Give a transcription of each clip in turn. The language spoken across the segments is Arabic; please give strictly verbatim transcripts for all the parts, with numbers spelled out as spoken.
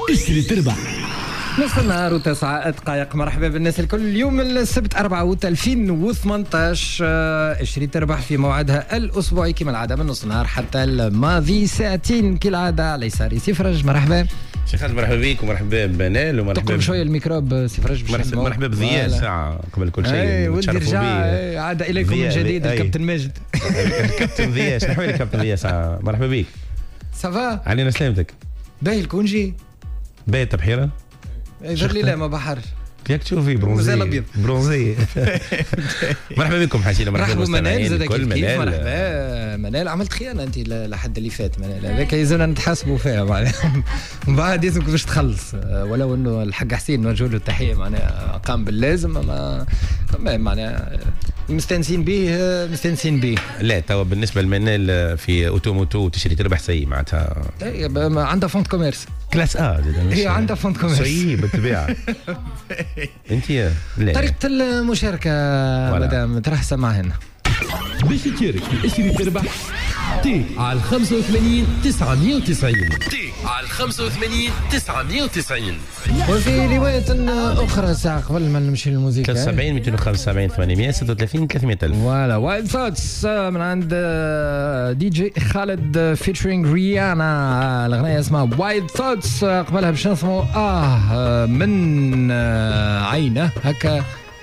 اشتري تربح. نص النهار وتسعة دقائق. مرحبا بالناس الكل. اليوم السبت أربعة أوت ألفين وثمانطاش، اشتري تربح في موعدها الأسبوعي كما العادة من نص النهار حتى الماضي ساعتين كالعادة. على يساري سي فرج. مرحبا شيخ خالد، مرحبا بك ومرحبا بمنال ومرحبا تقرب شويه الميكروب سي فرج. مرحبا مرحبا بضياء ساعة قبل كل شيء. ودي رجع عاد إليكم من جديد الكابتن ماجد. الكابتن ضياء شنو حوالي الكابتن ضياء ساعة. مرحبا بك. صافا علينا سلامتك. باهي الكونجي باهي التبحيرة. يظهر لي لا ما بحر ياك تشوفي برونزي برونزي. مرحبا بكم حاشينا. مرحبا منال زاد كيف كيف. مرحبا منال. عملت خيانه انت لحد اللي فات منال، هذاك يلزمنا نتحاسبوا فيها معناها. من بعد يلزمك باش تخلص، ولو انه الحاج حسين نوجه له التحيه معناها قام باللازم، ما معناها مستانسين به مستانسين به. لا توا بالنسبه لمنال في اوتوموتو تشري تربح سي معناتها عندها فونت كوميرس كلاس ا. هي عندها فونت كوميرس سي بالطبيعه. انت لا طريقه المشاركه مدام ترحسه معنا باش تشارك في اشتري تربح. تي على خمسة وثمانين تسعمية وتسعين تي على خمسة وثمانين تسعمية وتسعين. وفي رواية أخرى ساعة قبل ما نمشي للموسيقى ثلاثة وسبعين مئتين وخمسة وسبعين ثمانمئة ستة وثلاثين ثلاثمئة ألف. فوالا وايلد ثوتس من عند دي جي خالد فيتشرينج ريانا. الأغنية اسمها وايلد ثوتس. قبلها باش نسمعوا آه من عينه هكا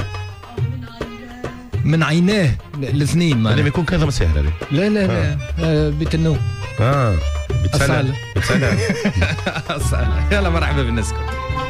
من عيناه الاثنين معناها لازم يكون كذا مسهل هذا. لا لا لا آه. بتنو اه بتسلى بتسلى. يلا مرحبا بالناس كل.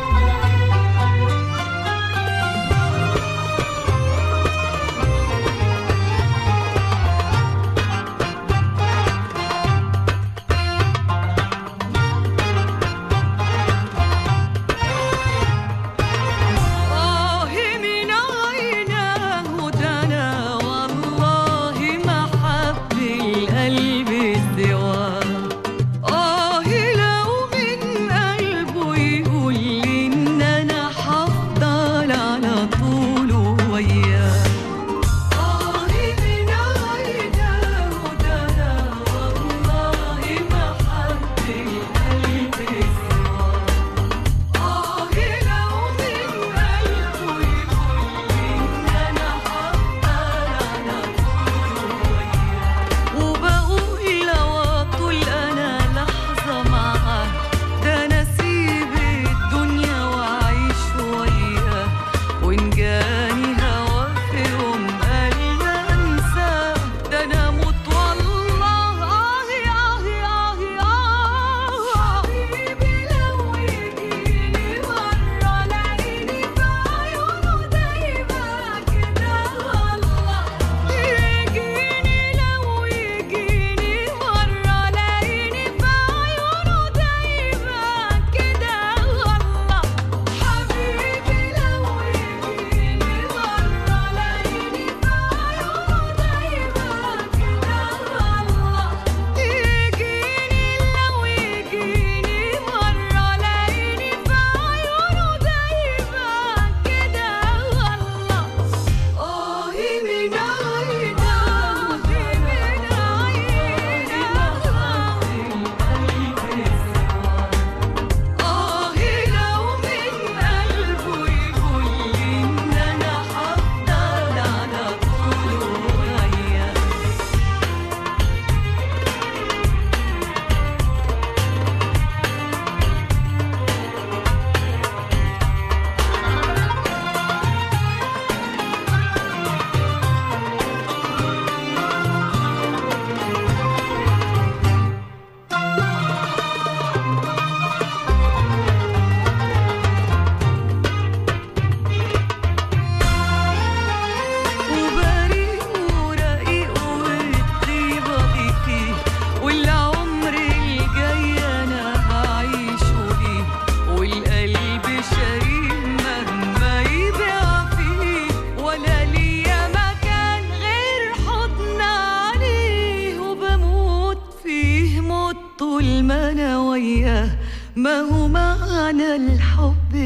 ما هو معنى الحب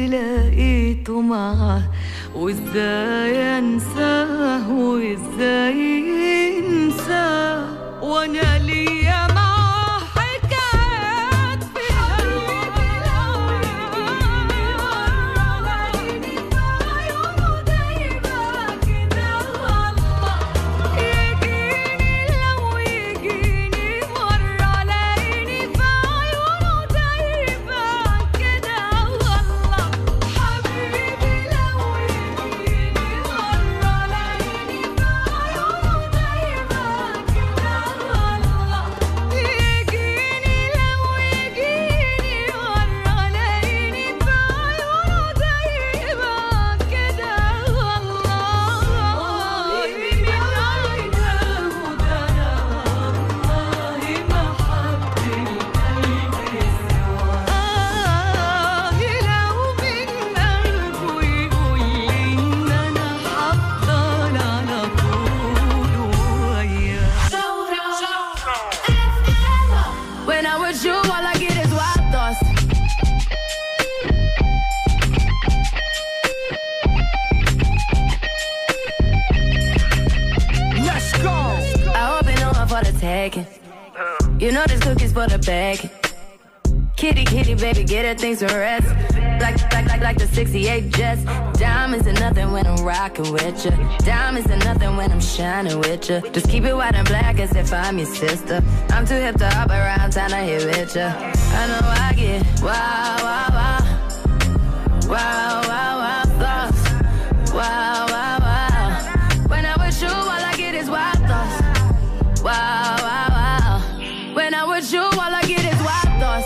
لقيته معه، وازاي انساه وازاي انساه، وانا ليا معاه حكايات في قلبي. hacking. You know this cookie's for the bag. Kitty, kitty, baby, get her things to rest. Like, like, like, like the sixty-eight Jets. Diamonds are nothing when I'm rocking with ya. Diamonds are nothing when I'm shining with ya. Just keep it white and black as if I'm your sister. I'm too hip to hop around town to hit with ya. I know I get wow, wow, wow. Wow, wow, wow, thoughts. Wow, wow, wow. When I'm with you, all I get is wild thoughts. Wow, wow, wow. When I'm with you, all I get is wild thoughts.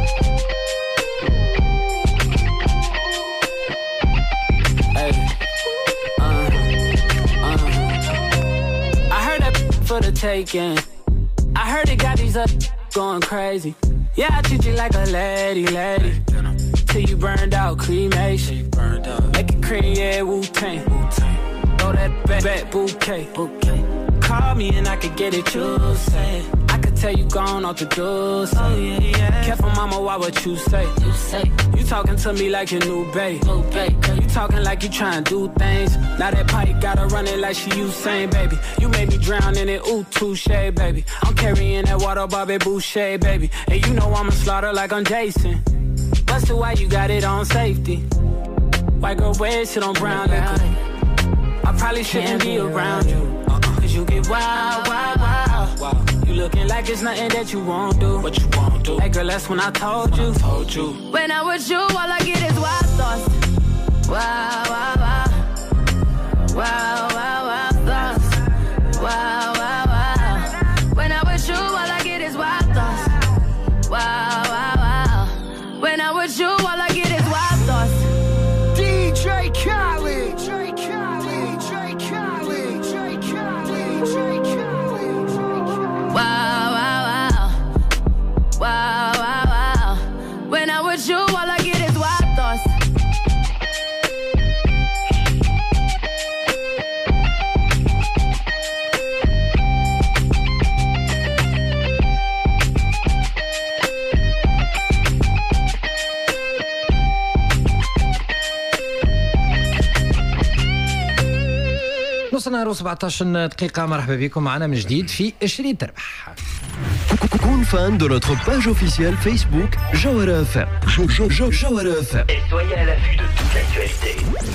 Hey, uh, uh. I heard that for the taking. I heard it got these up going crazy. Yeah, I treat you like a lady, lady. Till you burned out, cremation. Make it cream, yeah, Wu-Tang. Throw that back, back bouquet. Call me and I could get it, you say. I could tell you gone off the doors. Oh yeah, yeah. Careful, mama, why what you say? You say you talking to me like your new babe. New babe. You talking like you trying to do things. Now that pipe gotta run it like she Usain, baby. You made me drown in it, ooh, touche, baby. I'm carrying that water, Bobby Boucher, baby. And you know I'ma slaughter like I'm Jason. Busted, why you got it on safety? White girl wear shit on brown liquor. I probably shouldn't be around you. Cause you get wild, wild, wild. You looking like it's nothing that you won't do. What you won't do. Hey girl, that's when I told you. I told you. When I'm with you, all I get is wild thoughts. Wow, wow, wow. Wow, wow, wow, thoughts. Wow, wow, wow. When I'm with you, all I get is wild thoughts. Wow, wow, wow. When I'm with you, all I get is wild thoughts. D J Khaled. D J Khaled. D J Khaled. D J Khaled. D J Khaled. Wow, wow, wow. Wow, wow, wow. When I'm with you, all I get is wild thoughts. نص نهار وسبعطاش دقيقة. مرحبا بكم معنا من جديد في عشرين تربح. كون فان de notre page officielle Facebook Jawara F M. Jawara F M. Et soyez à l'affût de toute l'actualité.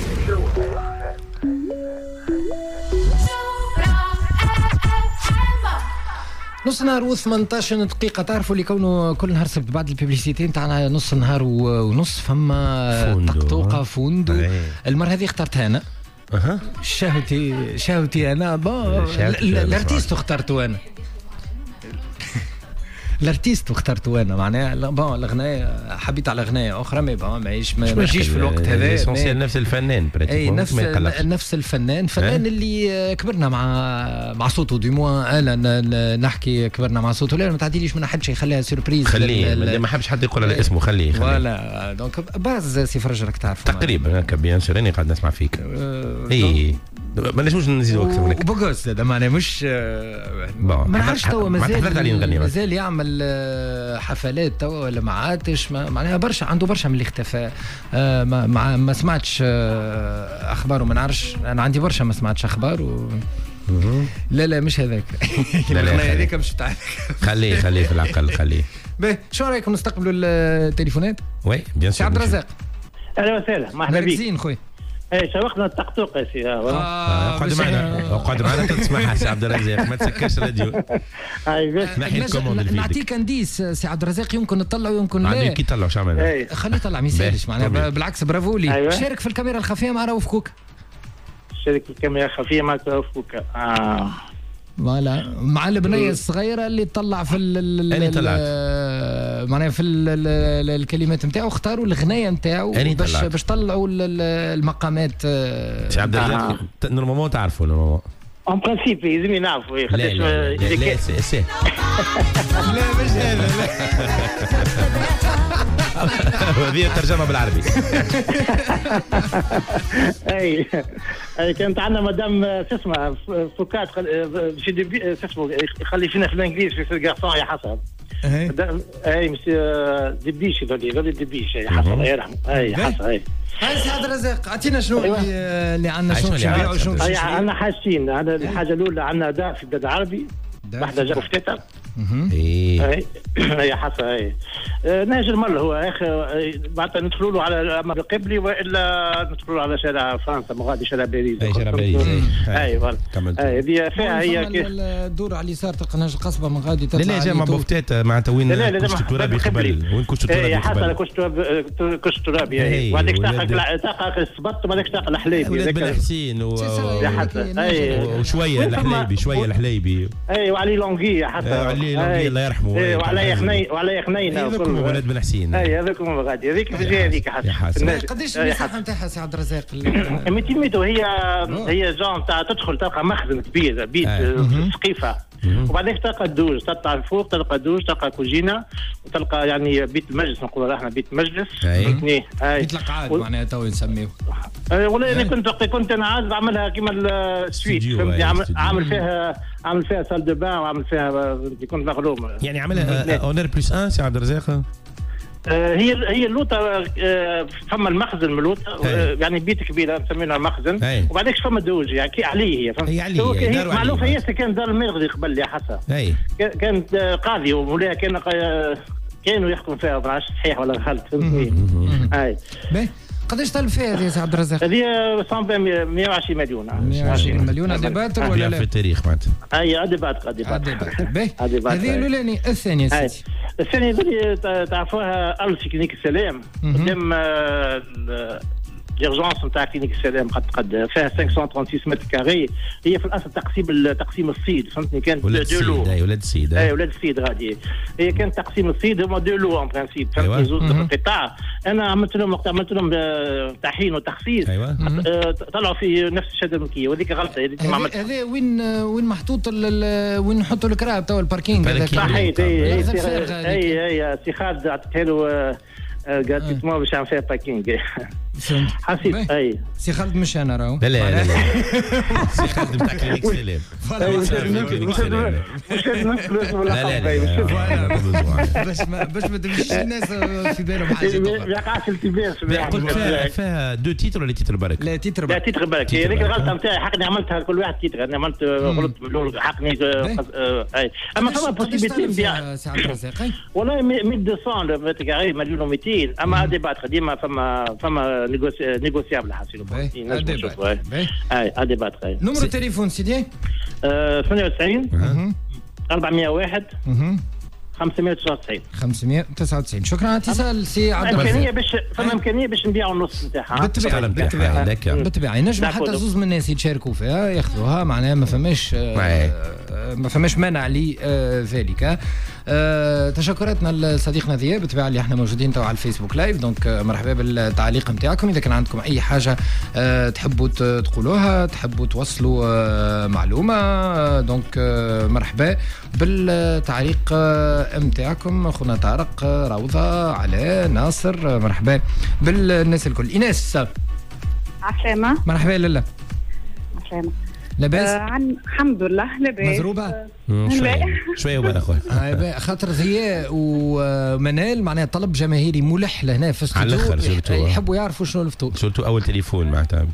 نص نهار وثمنطاش دقيقة. تعرفوا اللي كونه كل نهار سبت بعد الببليسيتي نتاعنا نص نهار ونص فما طقطوقة فوندو. المرة هذه اخترتها أنا. اها شهوتي شهوتي انا بون الارتيست اخترته انا الارتيست اخترته انا معناها بون الاغنيه حبيت على اغنيه اخرى ما بون معيش ما يجيش في الوقت هذا اسونسيال نفس الفنان اي نفس نفس الفنان فنان اللي كبرنا مع مع صوته دي موا انا نحكي كبرنا مع صوته لا ما تعديليش من حد شيء خليها سيربريز خليه ما حبش حد يقول على اسمه خليه فوالا دونك باز سي فرج راك تعرف تقريبا هكا بيان سور راني قاعد نسمع فيك اي ما نجموش نزيدوا اكثر من هيك بوغوس هذا معناها مش ما نعرفش توا مازال مازال يعمل حفلات توا ولا ما عادش معناها برشا عنده برشا من اللي اختفى ما ما, ما سمعتش اخباره ما نعرفش انا عندي برشا ما سمعتش اخباره لا لا مش هذاك الاغنيه هذيك مش بتاعك خليه خليه في العقل خليه باهي شو رايكم نستقبلوا التليفونات وي بيان سور عبد الرزاق اهلا وسهلا مرحبا بك زين خويا اي شوقنا الطقطوق يا سي اقعد معنا اقعد معنا تسمعها سي عبد الرزاق ما تسكرش الراديو اي باش نحي الكوموند الفيديو نعطيك انديس سي عبد الرزاق يمكن نطلع ويمكن لا عندي كي يطلعوا شو عمل خليه يطلع ما يسالش معناها بالعكس برافو لي أيوة. شارك في الكاميرا الخفيه مع رؤوف كوكا شارك في الكاميرا الخفيه مع رؤوف كوكا اه فوالا مع البنيه الصغيره اللي تطلع في معناها في الكلمات نتاعو اختاروا الغنايه نتاعو باش باش طلعوا المقامات سي عبد الرزاق نورمالمون تعرفوا نورمالمون اون برانسيب لازم نعرفوا لا لا لا سي لا مش هذا لا هذه الترجمه بالعربي اي اي كانت عندنا مدام شو اسمها فوكات شي ديبي شو اسمه يخلي فينا في الانجليزي في الكارسون يا حسن اي مش دبيشي ذولي ذولي دبيشي يا حسن الله يرحمه اي حسن اي هاي سي عبد الرزاق اعطينا شنو اللي عندنا شنو نبيعوا شنو عندنا حاجتين. هذا الحاجه الاولى عندنا اداء في البلاد العربي واحده جا فتاة اي هي حصه هي نهج المر هو يا اخي معناتها ندخلوا له على امر قبلي والا ندخلوا له على شارع فرنسا مغادي شارع باريس اي شارع باريس اي فوالا هذه فيها هي الدور على اليسار تلقى نهج القصبه من غادي لا لا جا مع بوفتات معناتها وين كشت الترابي قبل وين كشت الترابي اي حصل كشت الترابي وبعدك تلقى تلقى السبط وبعدك تلقى الحليبي ولاد بن حسين وشويه الحليبي شويه الحليبي اي وعلي لونغي حتى علي لونغي الله يرحمه اي وعلي خني وعلي خنينه هذوكم ولاد بن حسين اي هذوكم غادي هذيك في الجهه هذيك حتى قداش المساحه نتاعها سي عبد الرزاق مئتين متر هي هي جون تاع تدخل تلقى مخزن كبير بيت سقيفه وبعدين تلقى الدوج تطلع الفوق تلقى الدوج تلقى كوجينه وتلقى يعني بيت المجلس نقولوا احنا بيت مجلس اثنين بيت القعاد معناها تو نسميه والله انا كنت كنت انا عايز اعملها كيما السويت فهمتني عامل فيها عامل فيها سال دو بان وعامل فيها كنت مغروم يعني عملها اونر بلس واحد سي عبد الرزاق هي هي اللوطه فما المخزن من اللوطه يعني بيت كبير نسمينها مخزن وبعدين فما دوج يعني كي عليه هي فهمت هي معروفه هي كان دار المغربي قبل يا حسن كانت قاضي ومولاها كان كانوا يحكموا فيها ما عرفتش صحيح ولا غلط فهمتني اي قداش طلب فيها هذه يا عبد الرزاق؟ هذه مئة وعشرين مليون مئة وعشرين مليون اديباتر ولا لا؟ في التاريخ معناتها اي اديباتر اديباتر هذه الاولاني الثانيه سيدي الثانيه هذه تعرفوها ألف كلينيك السلام قدام ليرجونس نتاع كلينيك السلام قد قد فيها خمسمائة وستة وثلاثين متر كاري هي في الاصل تقسيم تقسيم الصيد فهمتني كانت ولاد السيد اي ولاد السيد اي ولاد السيد غادي هي كانت تقسيم الصيد هما دو لو ان برانسيب فهمتني زوج قطاع انا عملت لهم عملت لهم تحيين وتخصيص طلعوا في نفس الشهاده الملكيه وهذيك غلطه هذا وين وين محطوط وين نحطوا الكراب تو الباركينغ هذاك صحيح اي اي اي سي خالد عطيتها له قالت ما باش نعمل فيها باكينغ حسيت اي سي خالد مش انا راهو لا لا لا سي خالد نتاع كلينيك سلام لا لا باش ما باش ما تمشيش الناس في بالهم حاجه ما يقعش التباس قلت فيها دو تيتر ولا تيتر برك لا تيتر برك لا تيتر برك هذيك الغلطه نتاعي حقني عملتها كل واحد تيتر انا عملت غلط حقني اي اما فما بوسيبيتي نبيع سي عبد الرزاق والله مئتين متر كاري مليون ومئتين اما اديبات ديما فما فما نيغوسيابل حاسيلو اي اديبات خير نمرو التليفون سيدي ثمانية وتسعين أربعمائة وواحد خمسمائة وتسعة وتسعين خمسمائة وتسعة وتسعين شكرا على الاتصال سي عبد الرزاق امكانيه باش فما امكانيه باش نبيعوا النص نتاعها بالطبيعه بالطبيعه بالطبيعه ينجم حتى زوز من الناس يتشاركوا فيها ياخذوها معناها ما فماش ما فماش مانع لذلك. أه تشكراتنا لصديقنا ذياب بالطبيعه اللي احنا موجودين تو على الفيسبوك لايف دونك مرحبا بالتعليق نتاعكم اذا كان عندكم اي حاجه أه تحبوا تقولوها تحبوا توصلوا أه معلومه دونك أه مرحبا بالتعليق نتاعكم اخونا طارق روضه علاء ناصر مرحبا بالناس الكل. ايناس عسلامه مرحبا لاله عسلامه لاباس؟ آه عن الحمد لله لاباس مزروبه؟ آه شويه شويه وبال اخويا خاطر ضياء ومنال معناها طلب جماهيري ملح لهنا في الاستوديو يحبوا يعرفوا شنو الفطور سولتو اول تليفون معناتها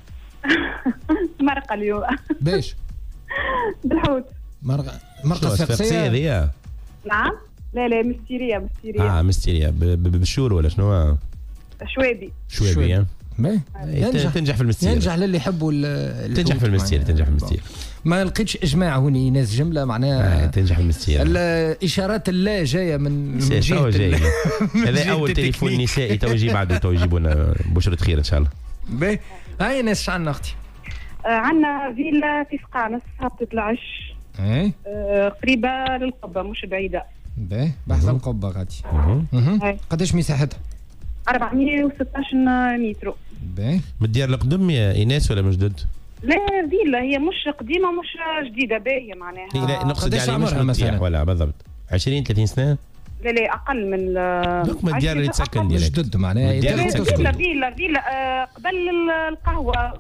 مرقه اليوم باش بالحوت مرقه مرقه صفاقسيه هذيا نعم لا لا مستيريه مستيريه اه مستيريه بالشور ولا شنو شوابي شوابي ينجح تنجح في المستير ينجح للي يحبوا تنجح في المستير تنجح في المستير ما لقيتش اجماع هوني ناس جمله معناها آه تنجح في المستير الاشارات اللا جايه من من جهه هذا اول تليفون نسائي تو يجي بعده تو يجيبونا بشرة خير ان شاء الله. باهي هاي ناس عندنا اختي آه عندنا فيلا في فقانس هبطة العش اي آه قريبه للقبه مش بعيده. باهي بحث القبه غادي قداش مساحتها؟ أربعمائة وستة عشر متر. باهي من الديار القدم يا ايناس ولا من جدد؟ لا فيلا هي مش قديمه مش جديده باهيه معناها. لا نقصد يعني مش مثلا ولا بالضبط عشرين ثلاثين سنه؟ لا لا اقل من دوك من الديار اللي تسكن مش جدد معناها فيلا فيلا فيلا قبل القهوه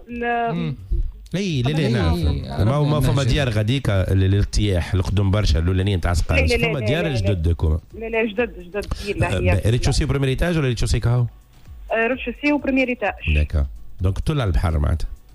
اي لا لا نعم ما ما فما ديار غاديك الارتياح القدم برشا الاولانيين تاع سقايس فما ديار جدد كوما لا لا جدد جدد فيلا هي ريتشوسي بريمير ايتاج ولا ريتشوسي كاهو؟ ريتشوسي وبريمير ايتاج. داكا دونك طول على البحر معناتها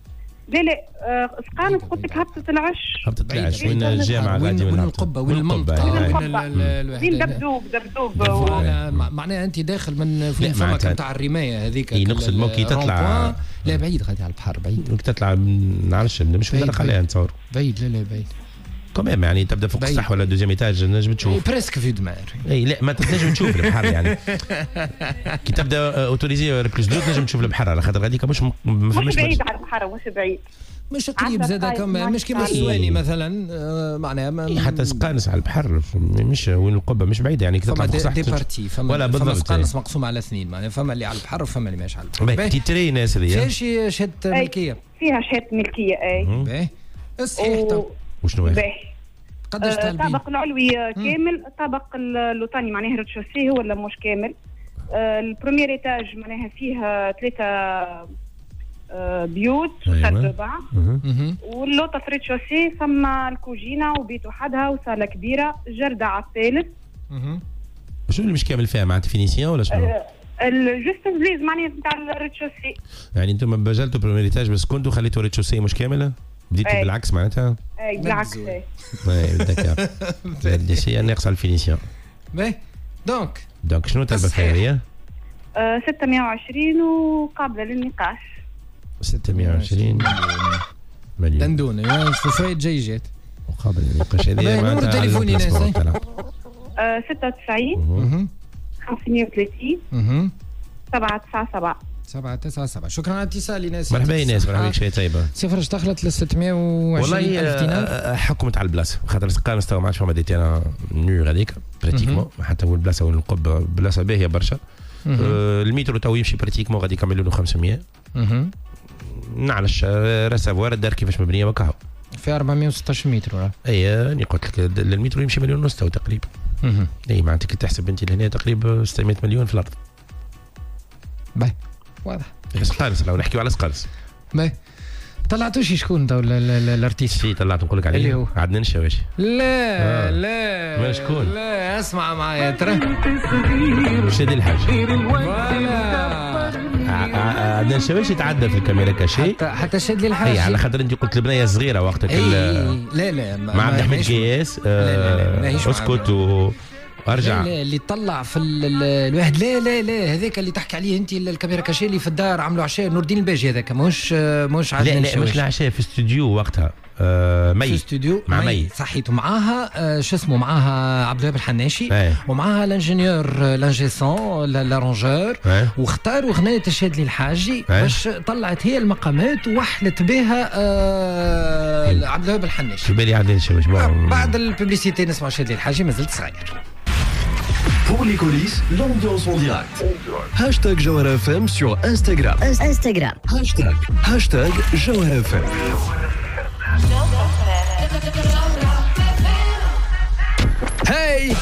لا لا سقانس قلت لك هبطة العش. هبطة العش وين الجامعة غادي وين القبة وين المنطقة وين دبدوب دبدوب معناها أنت داخل من فين فمك نتاع الرماية هذيك. اي نقصد مو كي تطلع لا بعيد غادي على البحر بعيد. ممكن تطلع نعرفش مش في الدرق عليها نتصور. بعيد لا لا بعيد. كمان يعني تبدا فوق السطح ولا دوزيام ايتاج نجم تشوف. بريسك في دمار. اي لا ما تنجم تشوف البحر يعني. كي تبدا اوتوريزي بلوس دو تنجم تشوف البحر على خاطر غاديك مش ما فماش بعيد على البحر مش بعيد. مش قريب زاد كما مش كيما السواني مثلا آه معناها حتى سقانس على البحر مش وين القبه مش بعيده يعني تطلع فوق دي بارتي فما ولا بالضبط سقانس مقسوم على اثنين معناها فما اللي على البحر وفما اللي ماشي على البحر. باهي تيتري ناس هذيا فيها شي شهاده ملكيه. فيها شهاده ملكيه اي. باهي صحيح. وشنو هي؟ قداش طالبين؟ الطابق العلوي كامل، الطابق اللوطاني معناها ريتشوسي هو ولا مش كامل. البروميير ايتاج معناها فيها ثلاثه بيوت ثلاث ربع واللوطه في ريتشوسي ثم الكوجينه وبيت وحدها وصاله كبيره جرده على الثالث. شنو اللي مش كامل فيها معناتها فينيسيون ولا شنو؟ الجوست بليز معناها نتاع الريتشوسي. يعني انتم بجلتوا بروميير ايتاج بس كنتوا خليتوا ريتشوسي مش كامله؟ بديتوا أي. بالعكس معناتها؟ اي بالعكس اي بالذكاء بدي شيء ناقص على الفينيسيون. باهي دونك دونك شنو طلبت خيريه؟ ستمائة وعشرين وقابله للنقاش. ستمائة وعشرين مليون دندونه شويه جيجات وقابله للنقاش. هذه معناتها تليفوني ناس ستة وتسعين خمسمائة وثلاثين سبعة تسعة سبعة سبعة تسعة سبعة. شكرا على الاتصال ناس. مرحبا ناس مرحبا بك شيء طيبه. صفر دخلت ل ستمائة وعشرين ألف دينار. حكمت على البلاصه خاطر سقانس تو ما عادش فما دي تيران نور هذيك براتيكمون حتى هو البلاصه وين القبه بلاصه باهيه برشا. آه المترو تو يمشي براتيكمون غادي يكملوا له خمسمائة. نعرفش رسافوار الدار كيفاش مبنيه وكاهو في أربعمائة وستة عشر متر. اي انا قلت لك المترو يمشي مليون ونص تو تقريبا. اي معناتها كي تحسب انت لهنا تقريبا ستمائة مليون في الارض. باهي واضح. سقانس لو نحكيو على سقانس. باهي طلعتوش شكون تو الارتيست؟ شي طلعت نقول لك عليه اللي هو عدنان الشواشي. لا آه. لا ما شكون؟ لا اسمع معايا ترى شادي الحاج. عدنان الشواشي تعدى في الكاميرا كاشي حتى حتى شادي الحاج. اي على خاطر انت قلت البنيه صغيره وقتك. لا لا مع عبد الحميد قياس اسكت و ارجع. لا اللي طلع في الواحد لا لا لا هذاك اللي تحكي عليه انت الكاميرا كاشي اللي في الدار عملوا عشاء نور الدين الباجي هذاك ماهوش ماهوش عادي. لا لا مش العشاء في استوديو وقتها. آه مي في استوديو مع مي, مي. صحيت ومعاها آه شو اسمه معاها عبد الوهاب الحناشي ومعاها الانجينيور لانجيسون لارونجور واختاروا غنايه الشادلي الحاجي باش طلعت هي المقامات وحلت بها آه عبد الوهاب الحناشي. في بالي عندنا شي بعد الببليسيتي نسمع الشادلي الحاجي مازلت صغير. Pour les coulisses, l'ambiance en direct. Hashtag Jawara F M sur Instagram. Instagram. Hashtag, hashtag Jawara F M. Hey!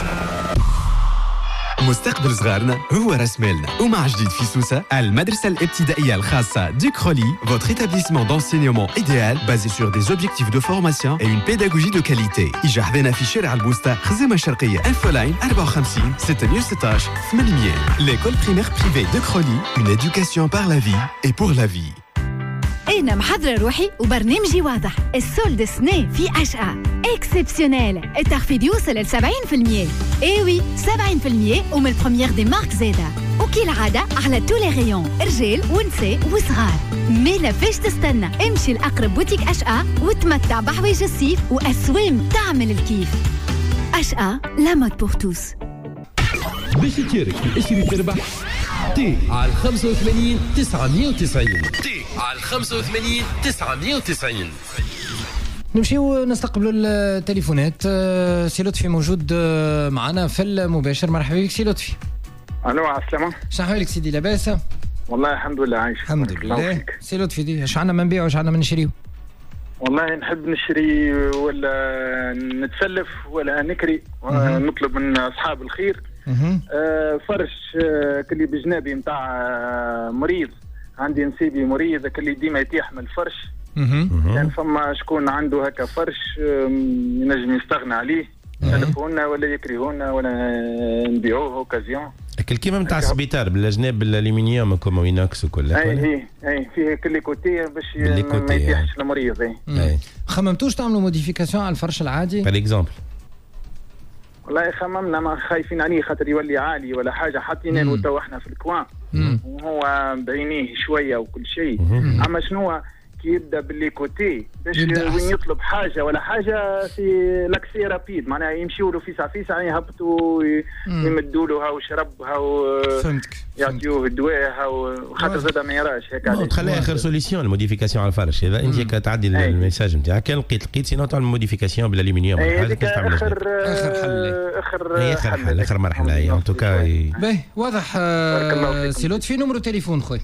مستقبل صغارنا هو راس مالنا ومع جديد في سوسة المدرسة الابتدائية الخاصة du Crolly, votre établissement d'enseignement idéal basé sur des objectifs de formation et une pédagogie de qualité. إجا حذانا في شارع البوسطة خزيمة الشرقية انفولاين أربعة وخمسين ستمائة وستة عشر ثمانمائة. L'école primaire privée de Crolly, une éducation par la vie et pour la vie. أنا محضرة روحي وبرنامجي واضح. السولد السنة في أشقى اكسبسيونيل. التخفيض يوصل ل سبعين بالمئة. اي وي سبعين بالمئة ومن البروميير دي مارك زاده. وكالعادة على تولي ريون رجال ونساء وصغار. مي لا فيش تستنى امشي لأقرب بوتيك أشقى وتمتع بحوايج الصيف وأسوام تعمل الكيف. أشقى لا مود بور توس. باش تشارك في اشري تربح تي على خمسة وثمانين تسعمائة وتسعين تي على خمسة وثمانين تسعمائة وتسعين. نمشيو نستقبلوا التليفونات. سي لطفي موجود معنا في المباشر. مرحبا بك سي لطفي. الو على السلامة. شنو احوالك سيدي لاباس؟ والله الحمد لله عايش. الحمد لله. سي لطفي دي اش عندنا ما نبيعوا اش عندنا ما نشريو؟ والله نحب نشري ولا نتسلف ولا نكري ونطلب من اصحاب الخير. آه فرش آه كلي بجنابي نتاع آه مريض. عندي نسيبي مريض كلي ديما يتيح من الفرش. يعني فما شكون عنده هكا فرش ينجم يستغنى عليه يسلفونا ولا يكرهونا ولا نبيعوه اوكازيون. لكن كيما نتاع السبيطار بالاجناب بالالومنيوم كوما وينوكس وكل اي اي اي فيه كل كوتي باش ما يطيحش المريض. اي خممتوش تعملوا موديفيكاسيون على الفرش العادي بار اكزومبل؟ والله خممنا ما خايفين عليه خاطر يولي عالي ولا حاجه، حاطين له تو احنا في الكوان وهو بعينيه شويه وكل شيء. اما شنو كي يبدا باللي كوتي باش وين يطلب حاجه ولا حاجه في لاكسي رابيد، معناها يمشيوا له في ساعه في ساعه يهبطوا يمدوا له هاو شربها فهمتك يعطيوه الدواء وخاطر زاد ما يراش هيك. علاش تخليها اخر سوليسيون الموديفيكاسيون على الفرش. اذا انت كتعدي الميساج نتاعك كان لقيت لقيت سينو تعمل موديفيكاسيون بالالومنيوم حاجه كيفاش تعمل اخر اخر حل اخر اخر حل اخر مرحله هي ان توكا. باهي واضح. سي لطفي نمرو تليفون خويا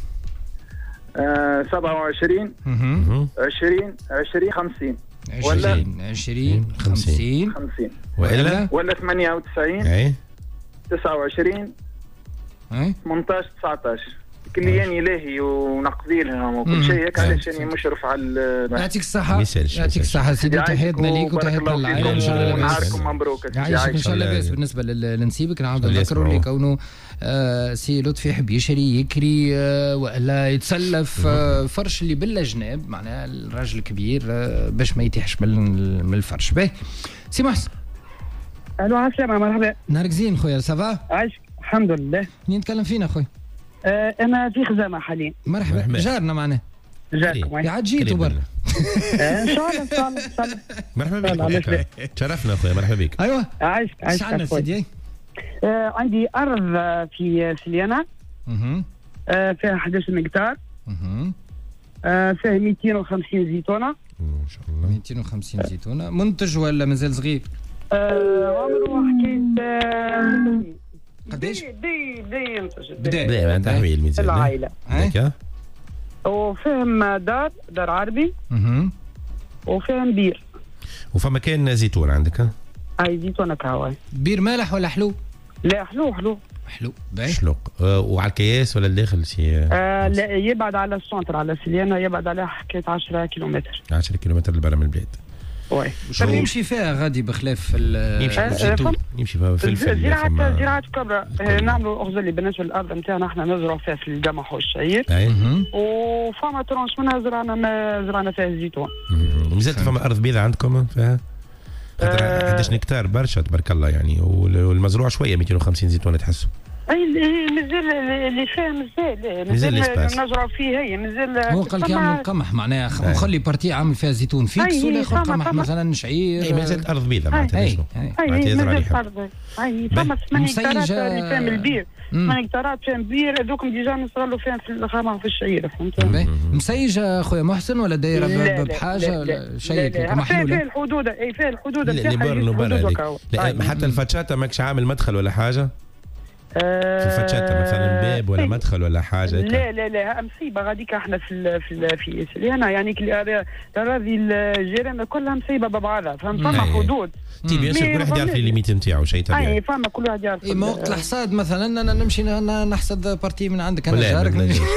سبعة وعشرين عشرين عشرين خمسين ولا عشرين خمسين خمسين ولا ولا ثمانية وتسعين تسعة وعشرين ثمانية عشر تسعة عشر كليان إلهي ونقضي لهم وكل شيء هيك. علاش راني مشرف على يعطيك الصحة. يعطيك الصحة سيدي، تحياتنا ليك وتحياتنا للعائلة. نهاركم مبروك. يعيشك إن شاء الله لاباس. بالنسبة لنسيبك نعاود نذكروا اللي كونه آه سي لطفي يحب يشري يكري آه ولا يتسلف آه فرش اللي بالأجناب، معناها الراجل الكبير آه باش ما يتيحش من الفرش. باهي سي محسن. الو عسلامة مرحبا. نهارك زين خويا سافا؟ عايشك الحمد لله. منين نتكلم فينا خويا؟ آه انا في خزامة حاليا. مرحبا. جارنا معناه. جاركم يا عاد جيتوا برا. ان شاء الله ان شاء الله ان شاء الله. مرحبا بك. تشرفنا خويا مرحبا بك. ايوه عايشك عايشك. عندنا سيدي؟ آه عندي ارض في سليانة اها آه فيها أحد عشر هكتار اها آه فيها مئتين وخمسين زيتونة ما شاء الله. مئتين وخمسين زيتونة. منتج ولا مازال صغير؟ آه عمره حكيت آه قداش؟ بدي بدي ينتج بدا بدا عند تحويل ميزان العائلة هكا. وفيهم دار دار عربي اها وفيهم بير. وفما كان زيتون عندك؟ ها اي زيتونة كهواي. بير مالح ولا حلو؟ لا حلو حلو حلو. باهي شلوق. أه وعلى الكياس ولا الداخل سي؟ آه لا يبعد على السونتر على سليانة، يبعد على حكاية عشرة كيلومتر. عشرة كيلومتر لبرا من البلاد. وي شنو يمشي فيها غادي بخلاف يمشي الزيتون يمشي فيها فلفل زراعة زراعة كبرى. نعملوا أغزلي بالنسبة للأرض نتاعنا احنا نزرعوا فيها في القمح والشعير. وفما ترونش منها زرعنا ما زرعنا فيها الزيتون. مازالت فما أرض بيضاء عندكم فيها؟ خاطر أحد عشر هكتار برشا تبارك الله يعني، والمزروع شوية مئتين وخمسين زيتونة تحسوا. اي مازال اللي فيه مازال مازال نزرعوا فيه. هي مازال هو قال لك يعمل قمح معناها نخلي بارتي عامل فيها زيتون فيكس ولا ياخذ قمح مثلا شعير. اي مازالت ارض بيضاء معناتها شنو؟ اي مازالت ارض. اي فما ثمانية هكتارات اللي فيهم البير، ثمانية هكتارات فيهم بير هذوكم ديجا نصرلوا فيهم في القمح وفي الشعير. فهمت؟ مسيجه خويا محسن ولا دايره بحاجه ولا شيء كما محلوله؟ فيه الحدود. اي فيه الحدود لا حتى الفاتشاتا ماكش عامل مدخل ولا حاجه؟ في الفاتشاتا مثلا باب ولا مدخل ولا حاجه؟ لا لا لا مصيبه غاديك احنا في في في سليانة يعني الاراضي الجيران كلها مصيبه ببعضها. فهمت؟ فما حدود. تي بيان سور كل واحد يعرف الليميت نتاعو شيء طبيعي. اي فما كل واحد يعرف. اي ما وقت الحصاد مثلا انا نمشي نحصد بارتي من عندك انا جارك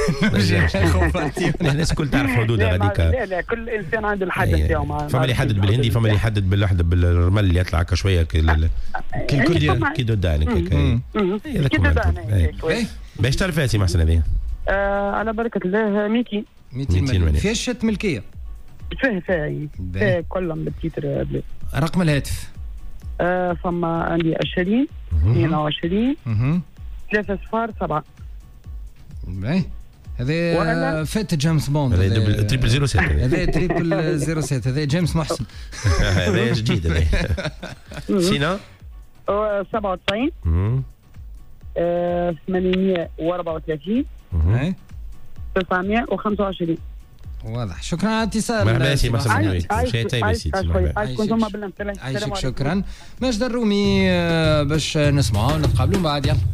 الناس الكل تعرف حدودها غاديك. لا لا كل انسان عنده الحد نتاعو. فما اللي يحدد بالهندي، فما اللي يحدد بالوحده بالرمل اللي يطلع هكا شويه كل كل كيدو دانك هكا. باش تعرف يا سي محسن هذه؟ على بركه الله مئتين مئتين فيها شت ملكيه؟ فيه فيه فيه كلهم بالتيتر. رقم الهاتف؟ آه فما عندي عشرين اثنين وعشرين ثلاثة صفار سبعة. باهي هذا فات جيمس بوند. هذا تريبل زيرو سيت. هذا تريبل زيرو سيت. هذا جيمس محسن. هذا جديد هذا. سينا؟ سبعة وتسعين ثمانمائة وأربعة وثلاثين تسعمائة وخمسة وعشرين. واضح. شكرا على الاتصال. مرحبا سي محسن. شيء طيب يا سيدي. عايشك شكرا. ماجد الرومي باش نسمعوا ونتقابلوا بعد. يلا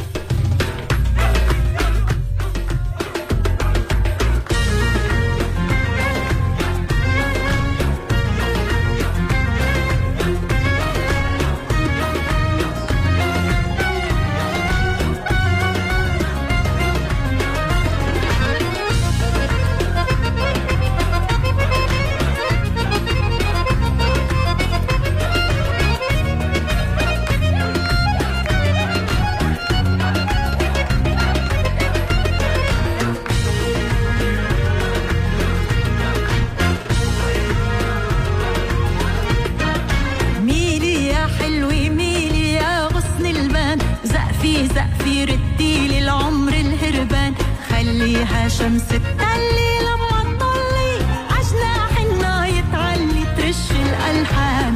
خليها شمس تطلي لما تطلي عجناح الناي تعلي ترش الألحان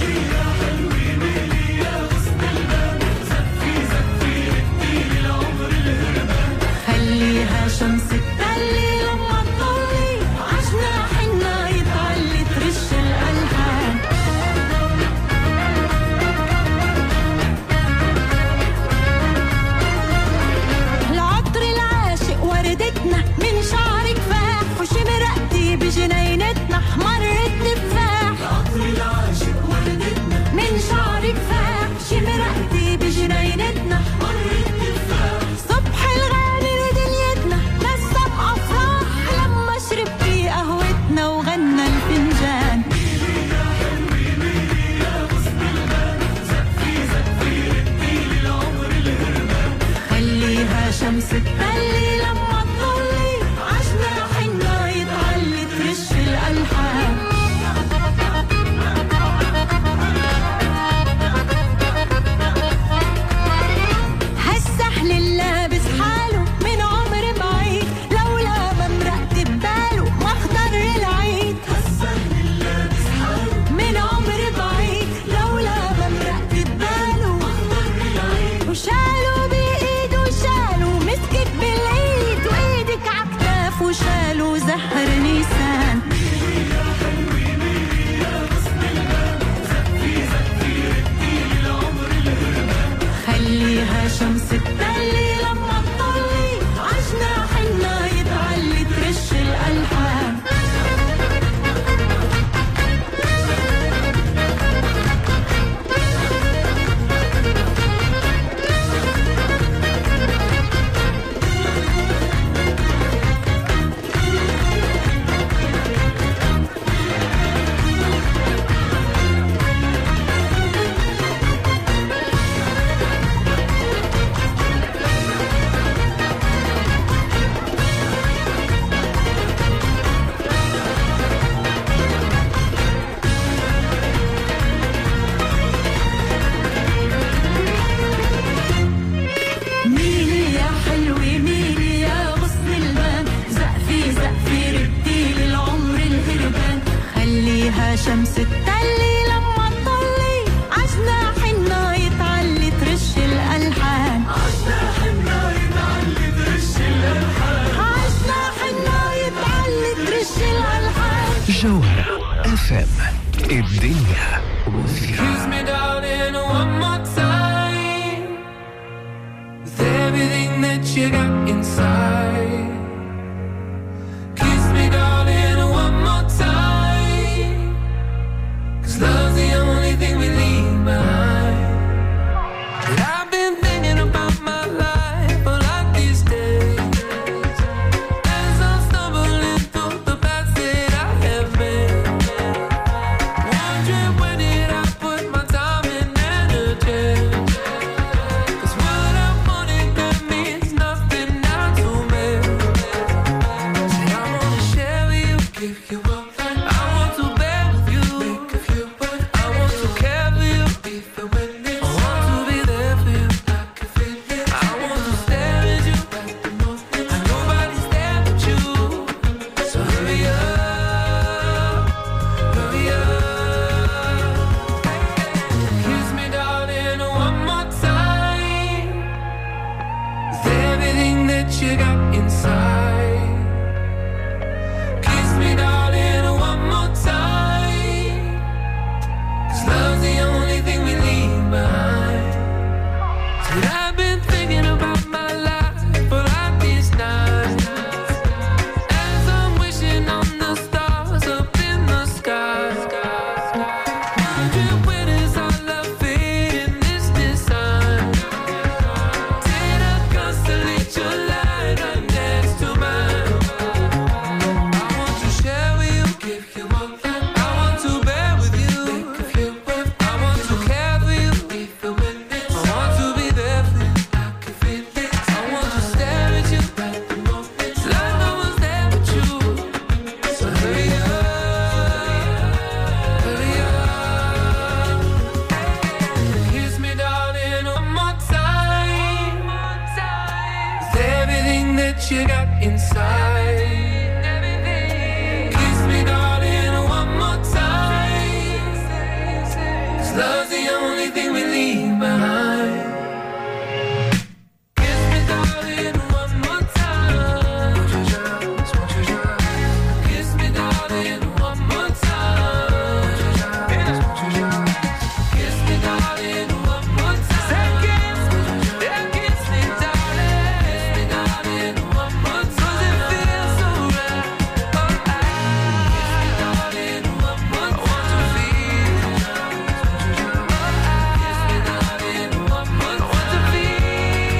خليها شمس تطلي لما تطلي عجناح الناي تعلي ترش الألحان العطر العاشق وردتنا من شعرك فاح وشمرقتي بجنينتنا احمر التفاح العطر العاشق وردتنا من شعرك فاح وشمرقتي بجنينتنا احمر التفاح صبح الغامر دنيتنا نسم افراح لما شربتي قهوتنا وغنى الفنجان خليها شمس تطلي لما تطلي عجناح الناي تعلي ترش الألحان هالسحل اللابس حاله من عمر بعيد لولا ما مرقت بباله ما اخضر العيد هالسحل اللابس حاله من عمر بعيد لولا ما مرقت بباله ما اخضر العيد وشاله بإيده شاله مسكك بالإيد وإيدك عكتاف وشاله زهر نيسان خليها شمس تطلي لما تطلي عجناح الناي تعلي ترش الألحان ميلي يا حلوة ميلي يا غصن البان زقفي زقفي ردي للعمر الهربان خليها شمس تطلي لما تطلي عجناح الناي تعلي ترش الألحان عجناح الناي تعلي ترش الألحان عجناح الناي تعلي ترش الألحان جوهرة اف ام الدنيا مثيرة. Kiss me darling one more time with everything that you got inside. Kiss me darling one more time 'cause love's the only thing we leave behind. And I've been thinking about my life a lot these days as I'm stumbling through the paths that I have made. Wondering where did I put my time and energy? 'Cause what I wanted that means nothing now to me. Say I wanna share with you, give you up. I want to bear with you, make a few words. I want to care for you, be the witness. I want to be there for you, I can feel it. I want to stare at you at the moment. And nobody's there but you. So hurry up, hurry up. Kiss me darling one more time with everything that you got inside. Kiss me darling one more time 'cause love's the only thing we leave behind. Said I've been thinking about my life for like these nights as I'm wishing on the stars up in the sky. Wondering where does our love fit in this design? Did I constellate your light right next to mine? I want to share with you, give you up. I want to bear with you, make a few words. I want to care for you, be the witness. I want to be there for you, I can feel it. I want to stare at you at the moment. Like no one's there but you. So hurry up, hurry up. Kiss me darling one more time with everything that you got inside. Kiss me, darling, one more time. 'Cause love's the only thing we leave behind. Kiss me, darling, one more time. Kiss me, darling, one more time. Kiss me, darling, one more time. Say kiss, yeah, kiss me, darling. Kiss me, darling, one more time. 'Cause it feels so right. Oh, I kiss me, darling, one more time. I want to feel. Oh, I kiss me, darling, one more time. I want to feel it.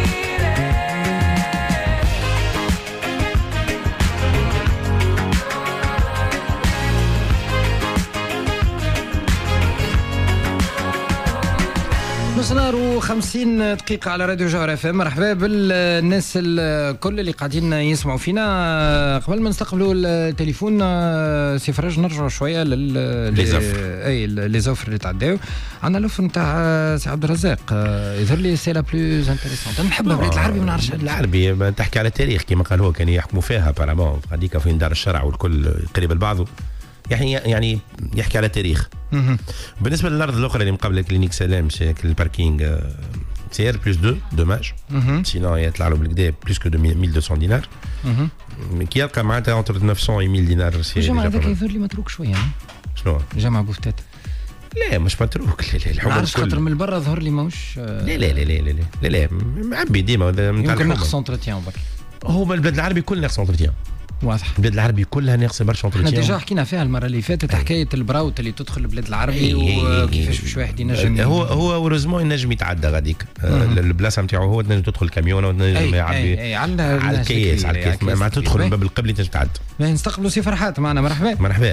نص نهار وخمسين دقيقة على راديو جوهرة اف ام. مرحبا بالناس الكل اللي قاعدين يسمعوا فينا. قبل ما نستقبلوا التليفون سي فراج نرجعوا شوية لل لي زوفر. اي لي زوفر اللي تعداو. عندنا لوفر نتاع سي عبد الرزاق يظهر لي سي لا بلوز انتريسونت. نحبها بريت العربي ما نعرفش العربي ما تحكي على التاريخ كما قال هو كان يحكموا فيها بارامون هذيك فين دار الشرع والكل قريب لبعضه يعني يعني يحكي على تاريخ. بالنسبه للارض الاخرى اللي مقابله كلينيك سلام شكل الباركينغ سي ار بلس دو دوماج سينو يطلع له بالكدا بلس كو ألف ومئتين دينار كي يلقى معناتها اونتر تسعمية و دينار سي الجامعة هذاك يظهر لي متروك شوية. شنو جامعة بوفتات لا مش متروك لا لا الحكم عارف خاطر من برا ظهر لي ماهوش لا لا لا لا لا لا لا معبي ديما نتاع يمكن نقص انتروتيان برك. هو البلاد العربي كل ناقص انتروتيان واضح. البلاد العربي كلها ناقصه برشا احنا انتروتيان. ديجا حكينا فيها المره اللي فاتت حكايه البراوت اللي تدخل البلاد العربي وكيفاش باش واحد ينجم هو هو اوريزمون ينجم يتعدى غاديك البلاصه نتاعو هو تنجم تدخل كاميون وتنجم يعبي على الكياس على الكياس ما تدخل من باب القبلي تنجم تعدى. نستقبلوا سي فرحات معنا. مرحبا. مرحبا.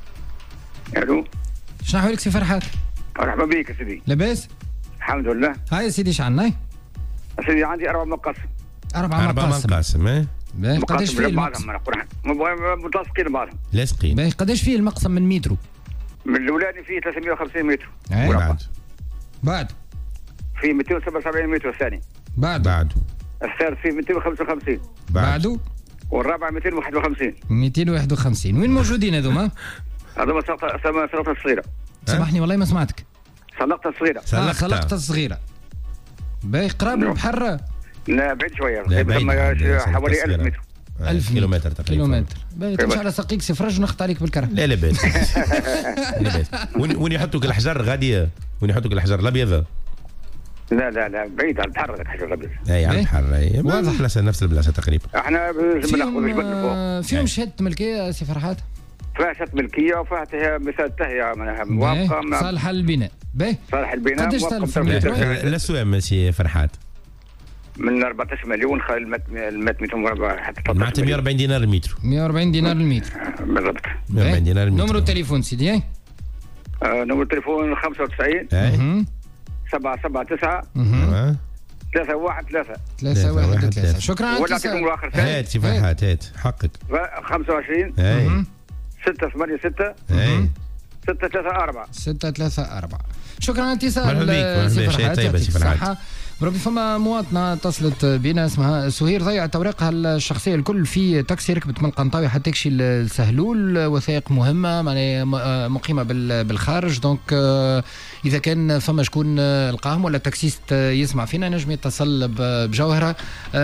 الو شنو احوالك سي فرحات؟ مرحبا بك يا سيدي. لاباس؟ الحمد لله. هاي يا سيدي شعنا؟ سيدي عندي اربع مقاسم. اربع أربع مقاسم. مقاسم ايه؟ قداش فيه المقسم؟ متلاصقين بعضهم. لاصقين. قداش فيه المقسم من مترو؟ من الاولاني فيه ثلاثمية وخمسين متر. بعد بعد فيه مئتين وسبعة وسبعين متر الثاني. بعد بعد الثالث فيه مئتين وخمسة وخمسين. بعده والرابع مئتين وواحد وخمسين. مئتين وواحد وخمسين. وين موجودين هذوما؟ هذوما سلقطة الصغيرة. سامحني والله ما سمعتك. سلقطة الصغيرة. آه سلقطة الصغيرة. باهي قراب من البحر؟ لا بعيد شوية. حوالي ألف متر. ألف كيلومتر تقريبا. كيلومتر. باهي تمشي على ساقيك سي فرج ونخط عليك بالكره. لا لا باس. لا باس. وين وين يحطوك الحجر غادي وين يحطوك الحجر الابيض؟ لا لا لا بعيد على البحر هذاك الحجر الابيض. اي على البحر اي واضح. بلاصه نفس البلاصه تقريبا. احنا لازم ناخذ الجبل فوق. فيهم شهاده ملكيه سي فرحات؟ فيها شهاده ملكيه وفيها مثال تهيئه معناها موافقه صالحه للبناء. باهي صالح البناء. قداش تلف لا سؤال سي فرحات؟ من أربعطاش مليون خلال المت المت مئتين حتى معناتها مئة وأربعين دينار المتر. مئة وأربعين دينار المتر بالضبط. مئة وأربعين دينار المتر. نمرو التليفون سيدي. آه نمرو التليفون خمسة وتسعين سبعة سبعة تسعة ثلاثة واحد ثلاثة ثلاثة واحد ثلاثة. شكرا على الاتصال. ولا آخر هات سي فرحات هات حقك. خمسة وعشرين اي ستة ثمانية ستة اي ستة ثلاثة أربعة ستة ثلاثة أربعة. شكرا على الاتصال. مرحبا بك. مرحبا شيء طيب سي فرحات. بربي فما مواطنة اتصلت بنا اسمها سهير ضيعت أوراقها الشخصية الكل في تاكسي ركبت من القنطاوي حتى تكشي السهلول. وثائق مهمة معناها مقيمة بالخارج. دونك إذا كان فما شكون القاهم ولا التاكسيست يسمع فينا نجم يتصل بجوهرة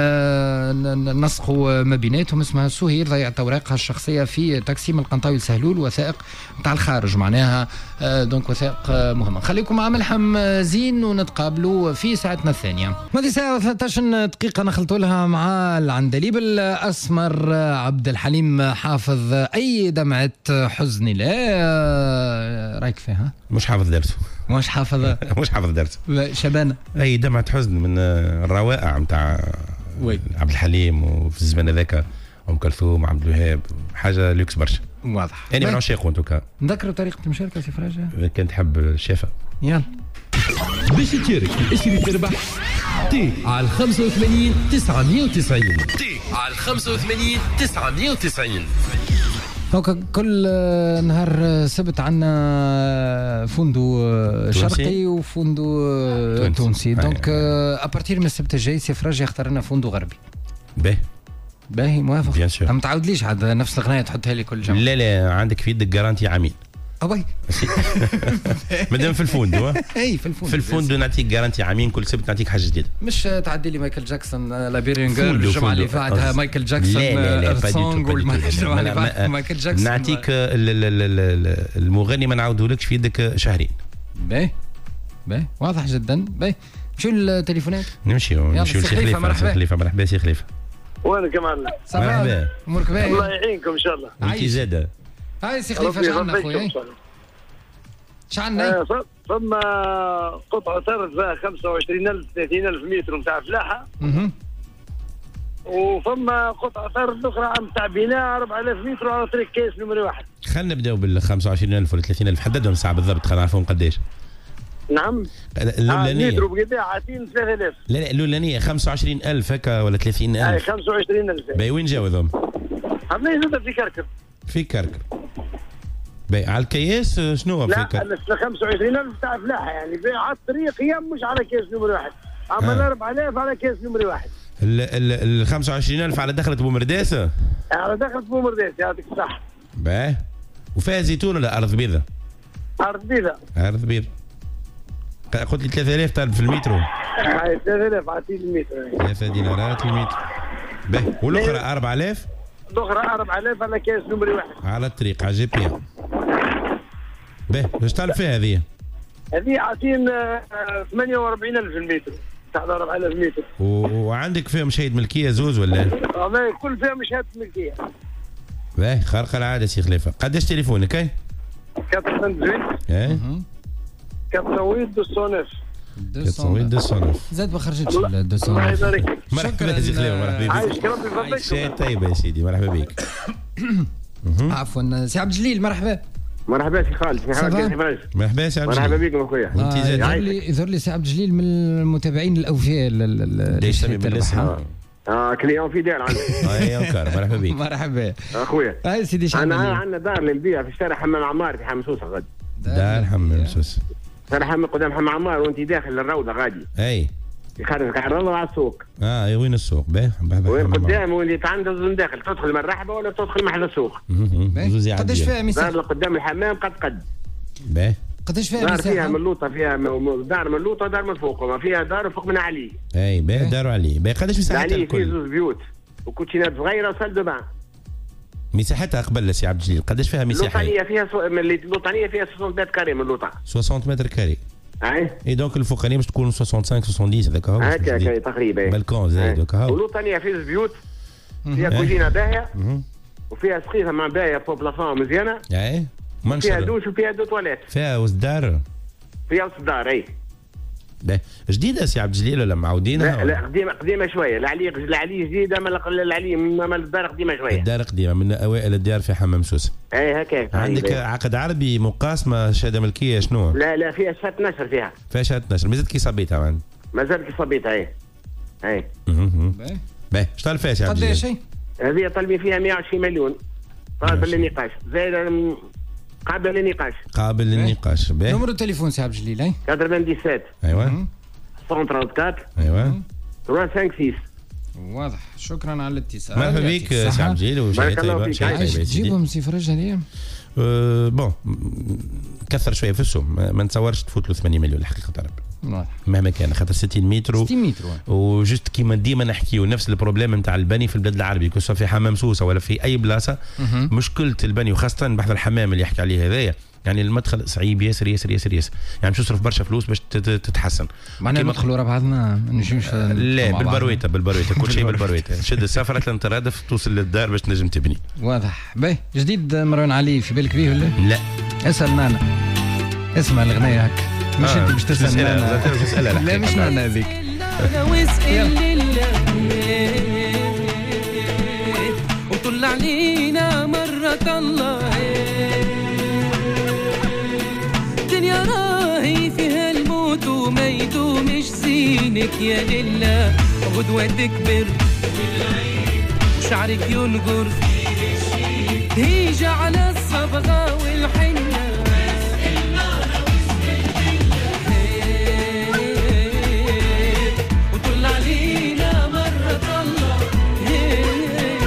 نسقوا ما بيناتهم. اسمها سهير ضيعت أوراقها الشخصية في تاكسي من القنطاوي السهلول. وثائق نتاع الخارج معناها دونك وثائق مهمة. خليكم مع ملحم زين ونتقابلوا في ساعتنا الثانية. هذه ساعة ثلاثة عشر دقيقة نخلط لها مع العندليب الأسمر عبد الحليم حافظ. أي دمعة حزن لا رايك فيها؟ مش حافظ درسه. مش حافظ مش حافظ درسه. شبانة. أي دمعة حزن من الروائع نتاع عبد الحليم وفي الزمان هذاك أم كلثوم عبد الوهاب حاجة لوكس برشا. واضح. أنا من عشاقه أنتوكا. نذكروا طريقة المشاركة سي فراجة؟ كان تحب الشافة. يلا. باش تشارك اشري تربح تي على خمسة وثمانين تسعمية وتسعين. تي على خمسة وثمانين تسعمية وتسعين. هوكا كل نهار سبت عندنا فندق شرقي وفندق تونسي. دونك ابارتير من السبت الجاي سي فراج يختار لنا فندق غربي. باهي باهي موافق. بيان سور. ما تعاودليش عاد نفس الغنايه تحطها لي كل جمعه. لا لا عندك في يدك جارانتي عامين. أوي. مادام في الفندق. اي في الفندق. في الفندق نعطيك جارانتي عامين، كل سبت نعطيك حاجه جديده. مش تعدي لي مايكل جاكسون لابيرين جيرل الجمعه اللي فاتها مايكل جاكسون لا لا لا با دو تو الجمعه اللي فاتها مايكل جاكسون. نعطيك المغني ما نعاودهولكش في يدك شهرين. باهي باهي واضح جدا. باهي نمشيو للتليفونات. نمشيو نمشيو لسي خليفه. مرحبا خليفه مرحبا سي خليفه. وين كمان؟ مرحبا. امورك باهي؟ الله يعينكم ان شاء الله. انت زاده. هاي سي خليفه اش عندنا خويا؟ اش عندنا؟ فما قطعه ثرث فيها خمسة وعشرين ألف ثلاثين ألف متر نتاع فلاحه. اها. وفما قطعه ثرث اخرى نتاع بناء أربعة آلاف متر على طريق كيس نمرة واحد. خلينا نبداو بال خمسة وعشرين ألف ولا ثلاثين ألف، حددهم الساعه بالضبط خلينا نعرفهم قداش. نعم. الاولانيه نضرب قداش عاطين ثلاثة آلاف. لا لا الاولانيه خمسة وعشرين ألف هكا ولا ثلاثين ألف. اي خمسة وعشرين ألف. باهي وين جاو هذوما؟ هذا زاد في كركر. في كركر. باهي على الكياس شنو هو في كركر؟ لا خمسة وعشرين ألف تاع فلاحه يعني على الطريق هي مش على كيس نمرة واحد. اما ال أربعة آلاف على كيس نمرة واحد. ال خمسة وعشرين ألف على دخلة بومرداسه؟ على دخلة بومرداسه يعطيك الصحة. باهي وفيها زيتون ولا أرض بيضاء؟ أرض بيضاء. أرض بيضاء. قلت لي ثلاثة آلاف طالب في المترو. هاي ثلاثة آلاف عاطين المتر. ثلاثة دينارات المتر. باهي والأخرى أربعة آلاف؟ الأخرى أربعة آلاف على كيس نمرة واحد. على الطريق على جي بي. باهي واش طالب فيها هذه؟ هذه عاطين ثمانية وأربعين ألف المتر. تاع أربعة آلاف متر. وعندك فيهم شهادة ملكية زوز ولا؟ والله كل فيهم شهادة ملكية. باهي خارق العادة سي خليفة. قداش تليفونك أي؟ ثمانية وثمانين. ايه ثمانين دوسونيف. ثمانين دوسونيف. زاد ما خرجتش دوسونيف. الله يبارك فيك. مرحبا سي خليفة مرحبا بك. عايشك ربي يبارك شيء طيب يا سيدي مرحبا بك. عفوا سي عبد الجليل مرحبا. مرحبا سي خالد. مرحبا سي عبد الجليل. مرحبا بك اخويا. يظهر لي يظهر لي سي عبد الجليل من المتابعين الاوفياء ليش تبي بالاسم؟ اه كليون فيدال عندي. اي اوكر مرحبا بك. مرحبا اخويا. هاي سيدي شحال انا عندنا دار للبيع في الشارع حمام عمار في حمام سوسه غادي. دار حمام سوسه. شارع حمام قدام حمام عمار وانت داخل الروضه غادي. اي. يخرجك على الروضه على السوق. اه وين السوق؟ باهي وين قدام وين عندك من داخل تدخل من الرحبه ولا تدخل محل السوق. قداش فيها مساحه؟ دار قدام الحمام قد قد. باهي. قداش فيها مساحه؟ دار فيها من لوطه فيها دار من لوطه دار من فوق وما فيها دار فوق من علي. اي باهي داروا عليه. باهي قداش مساحتها الكل؟ الكل؟ علي فيه زوج بيوت وكوتشينات صغيره وسال دو بان. مساحتها قبل سي عبد الجليل قداش فيها مساحه؟ اللوطانيه فيها سو... من اللوطانيه فيها ستين متر كاري من اللوطه. ستين متر كاري. اي اي دونك الفوقانيه باش تكون خمسة وستين سبعين هذاك هو. هكا هكا تقريبا. بالكون زايد هكا هو. واللوطانيه فيها بيوت فيها كوزينه باهيه وفيها سقيفه مع باهيه فوق بلافون مزيانه. اي فيها دوش وفيها دو تواليت. فيها وسط دار. فيها وسط دار اي. باهي جديده سي عبد الجليل ولا معودينها؟ لا لا قديمه قديمه شويه. العلي العلي جديده ما العلي ما الدار قديمه شويه. الدار قديمه من اوائل الديار في حمام سوسه. اي هكاك. عندك عقد عربي مقاسمه شهاده ملكيه شنو؟ لا لا فيها شهاده نشر فيها. فيها شهاده نشر مازالت كي صبيتها عندك. مازالت كي صبيتها اي. اي. باهي. باهي اش طالب فيها سي عبد الجليل؟ قداش هي؟ هذه طالبين فيها مئة وعشرين مليون. قابل للنقاش. زايد قابل للنقاش. قابل للنقاش. باهي. نمر التليفون سي عبد الجليل اي؟ سبعة وثمانين. ايوه. مئة وثلاثة وأربعين. ايوه. ثلاثة خمسة ستة. واضح. شكرا على الاتصال. مرحبا بك سي عبد الجليل وشاي طيبه. شاي تجيبهم سي فرج هذه؟ أه بون كثر شويه في السوم ما نتصورش تفوت له ثمانين مليون الحقيقه طرب مهما كان خاطر ستين متر ستين متر وجست كيما ديما نحكيو نفس البروبليم نتاع البني في البلاد العربي كو في حمام سوسه ولا في اي بلاصه مشكله البني وخاصه بحث الحمام اللي يحكي عليه هذايا يعني المدخل صعيب ياسر ياسر ياسر ياسر يعني باش تصرف برشا فلوس باش تتحسن معناها ندخلوا ورا بعضنا ما نجمش لا بالبرويته بالبرويته كل شيء بالبرويته شد السفره تنترادف توصل للدار باش تنجم تبني واضح باهي جديد مروان علي في بالك بيه ولا لا اسال نانا اسمع الاغنيه هك مش انت باش تسال نانا لا مش نانا هذيك وطل علينا مرة الله الدنيا راهي فيها الموت وما يدومش زينك يا لله غدوة تكبر وشعرك ينقر هيجي على الصبغة والحنة وطل علينا مرة الله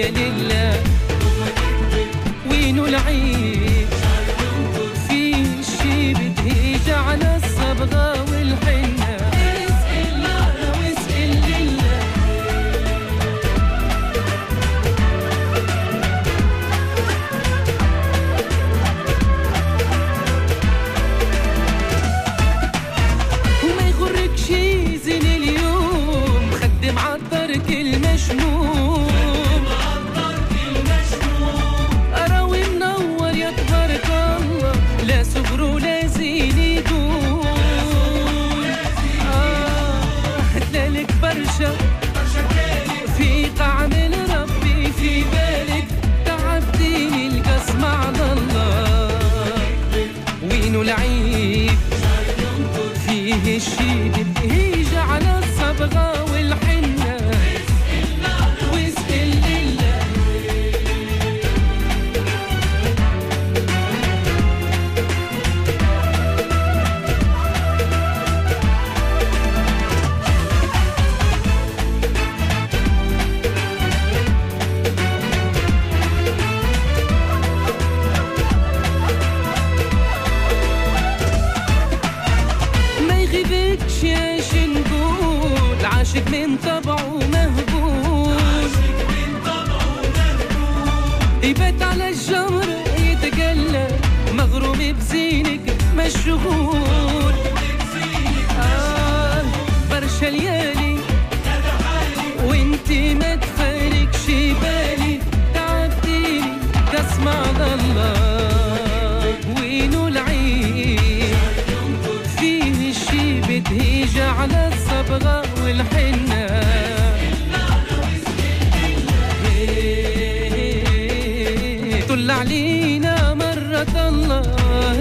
يا لله وينو العيب في شي بتهيج على الصبغة والحنة اسأل الله واسأل لله وما يغرك شي زين اليوم خدم عالدرك المشموم أراوي منور يا تبارك الله لا صغر ولا زين يدوم آه تلالك برشا في قعمل ربي في بالك تعبتيني القسم على الله وينو العيب فيه الشيب هيج على الصبغة والحنة واسأل لله ما يغيبكش يا شنقول عاشق من طبعه مهبول يبات على الجمر يتقلى مغروم بزينك مشغول آه برشا ليالي وانتي ما تفارقش بالي تعبتيني قسم على الله وينو العيب فيه الشي بتهيج على الصبغة والحنة طل علينا مرة الله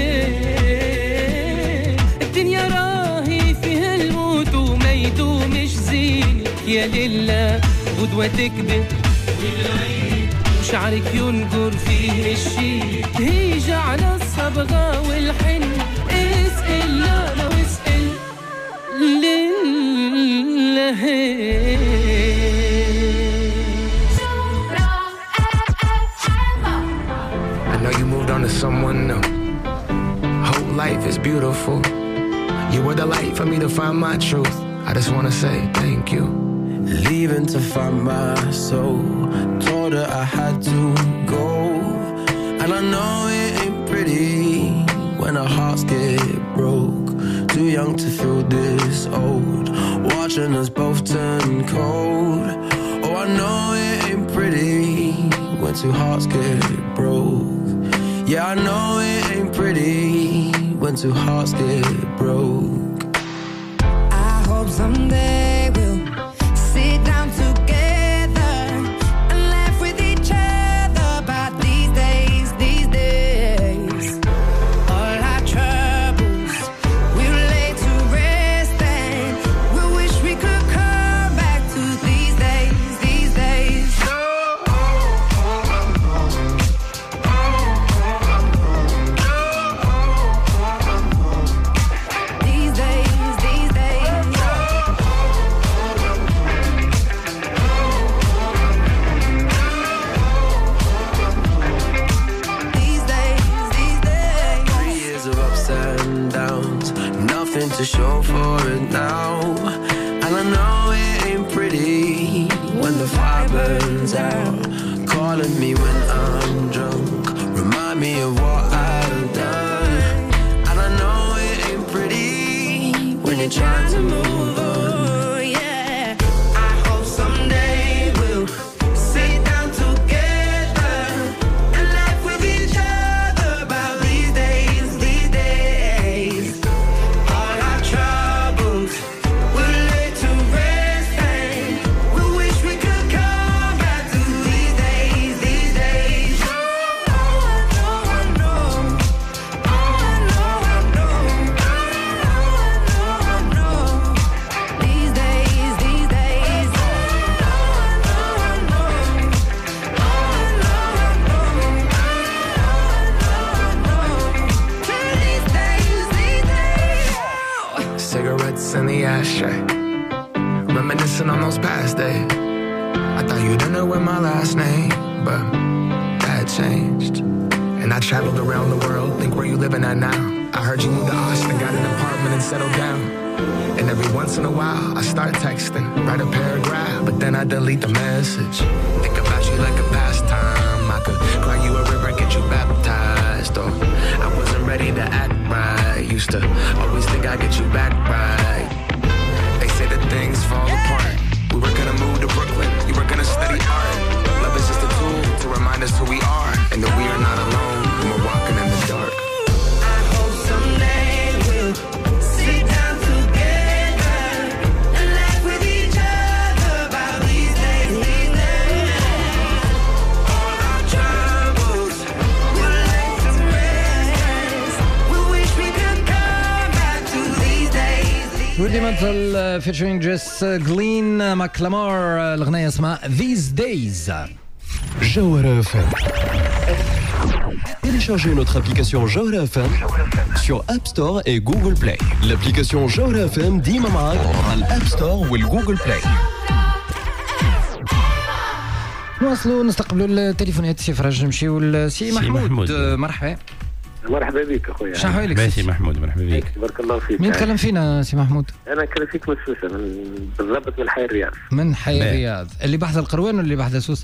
الدنيا راهي فيها الموت وما يدومش زين يا لله غدوة تكبر وشعرك ينقر فيه الشي هيج على الصبغة والحن اسأل لا لو اسأل لله I know you moved on to someone new. Whole life is beautiful. You were the light for me to find my truth. I just wanna say thank you. Leaving to find my soul. Told her I had to go. And I know it ain't pretty when our hearts get broke. Too young to feel this old. Watching us both turn cold. Oh, I know it ain't pretty when two hearts get broke. Yeah, I know it ain't pretty when two hearts get broke. I hope someday we'll sit down together and laugh with each other about these days, these days. All our troubles we'll lay to rest and we wish we could come back to these days, these days. These days, these days. These days, these days. Three years of ups and downs. Nothing to show for it now. And I know it ain't pretty when the fire burns out. Calling me when I'm drunk. Remind me of what I've done. And I know it ain't pretty when you're trying to move on. Yeah, I hope someday we'll sit down together and laugh with each other about these days, these days. All our troubles we'll lay to rest and we wish we could come back to these days, these days. Oh, I know, I know. Oh, I know, I know. Oh, I know, I know. These days, these days. Oh, I know, I know. Oh, I know, I know. These days, these days. Cigarettes in the ashtray. Reminiscing on those past days. I thought you didn't know my last name, but that changed. And I traveled around the world, think where you living at now. I heard you moved to Austin, got an apartment and settled down. And every once in a while, I start texting, write a paragraph, but then I delete the message. Think about you like a pastime. I could cry you a river, get you baptized. Or I wasn't ready to act right. Used to always think I'd get you back right. They say that things fall apart. We were gonna move to Brooklyn, you were gonna study art. Love is just a tool to remind us who we are, and that we are not alone when we're walking in the dark. I hope someday we'll sit down together and laugh with each other about these days, these days. All our troubles will lay to rest. We wish we could come back to these days. rudimental featuring Jess Glynn McLemore. الأغنية اسمها These Days. Jawara F M. Téléchargez notre application Jawara F M sur App Store et Google Play. L'application Jawara F M ديما معاك على الأب ستور والجوجل بلاي. نواصلوا نستقبلوا التليفونات. سي فرج نمشيو لسي محمود. محمود مرحبا. مرحبا بك اخويا. شنو احوالك سي محمود؟ مرحبا بك. بارك الله فيك. مين تكلم فينا سي محمود؟ انا نكلم فيك من سوسه، من بالضبط من حي الرياض. من حي الرياض اللي بحث القروان ولا اللي بحث سوسه؟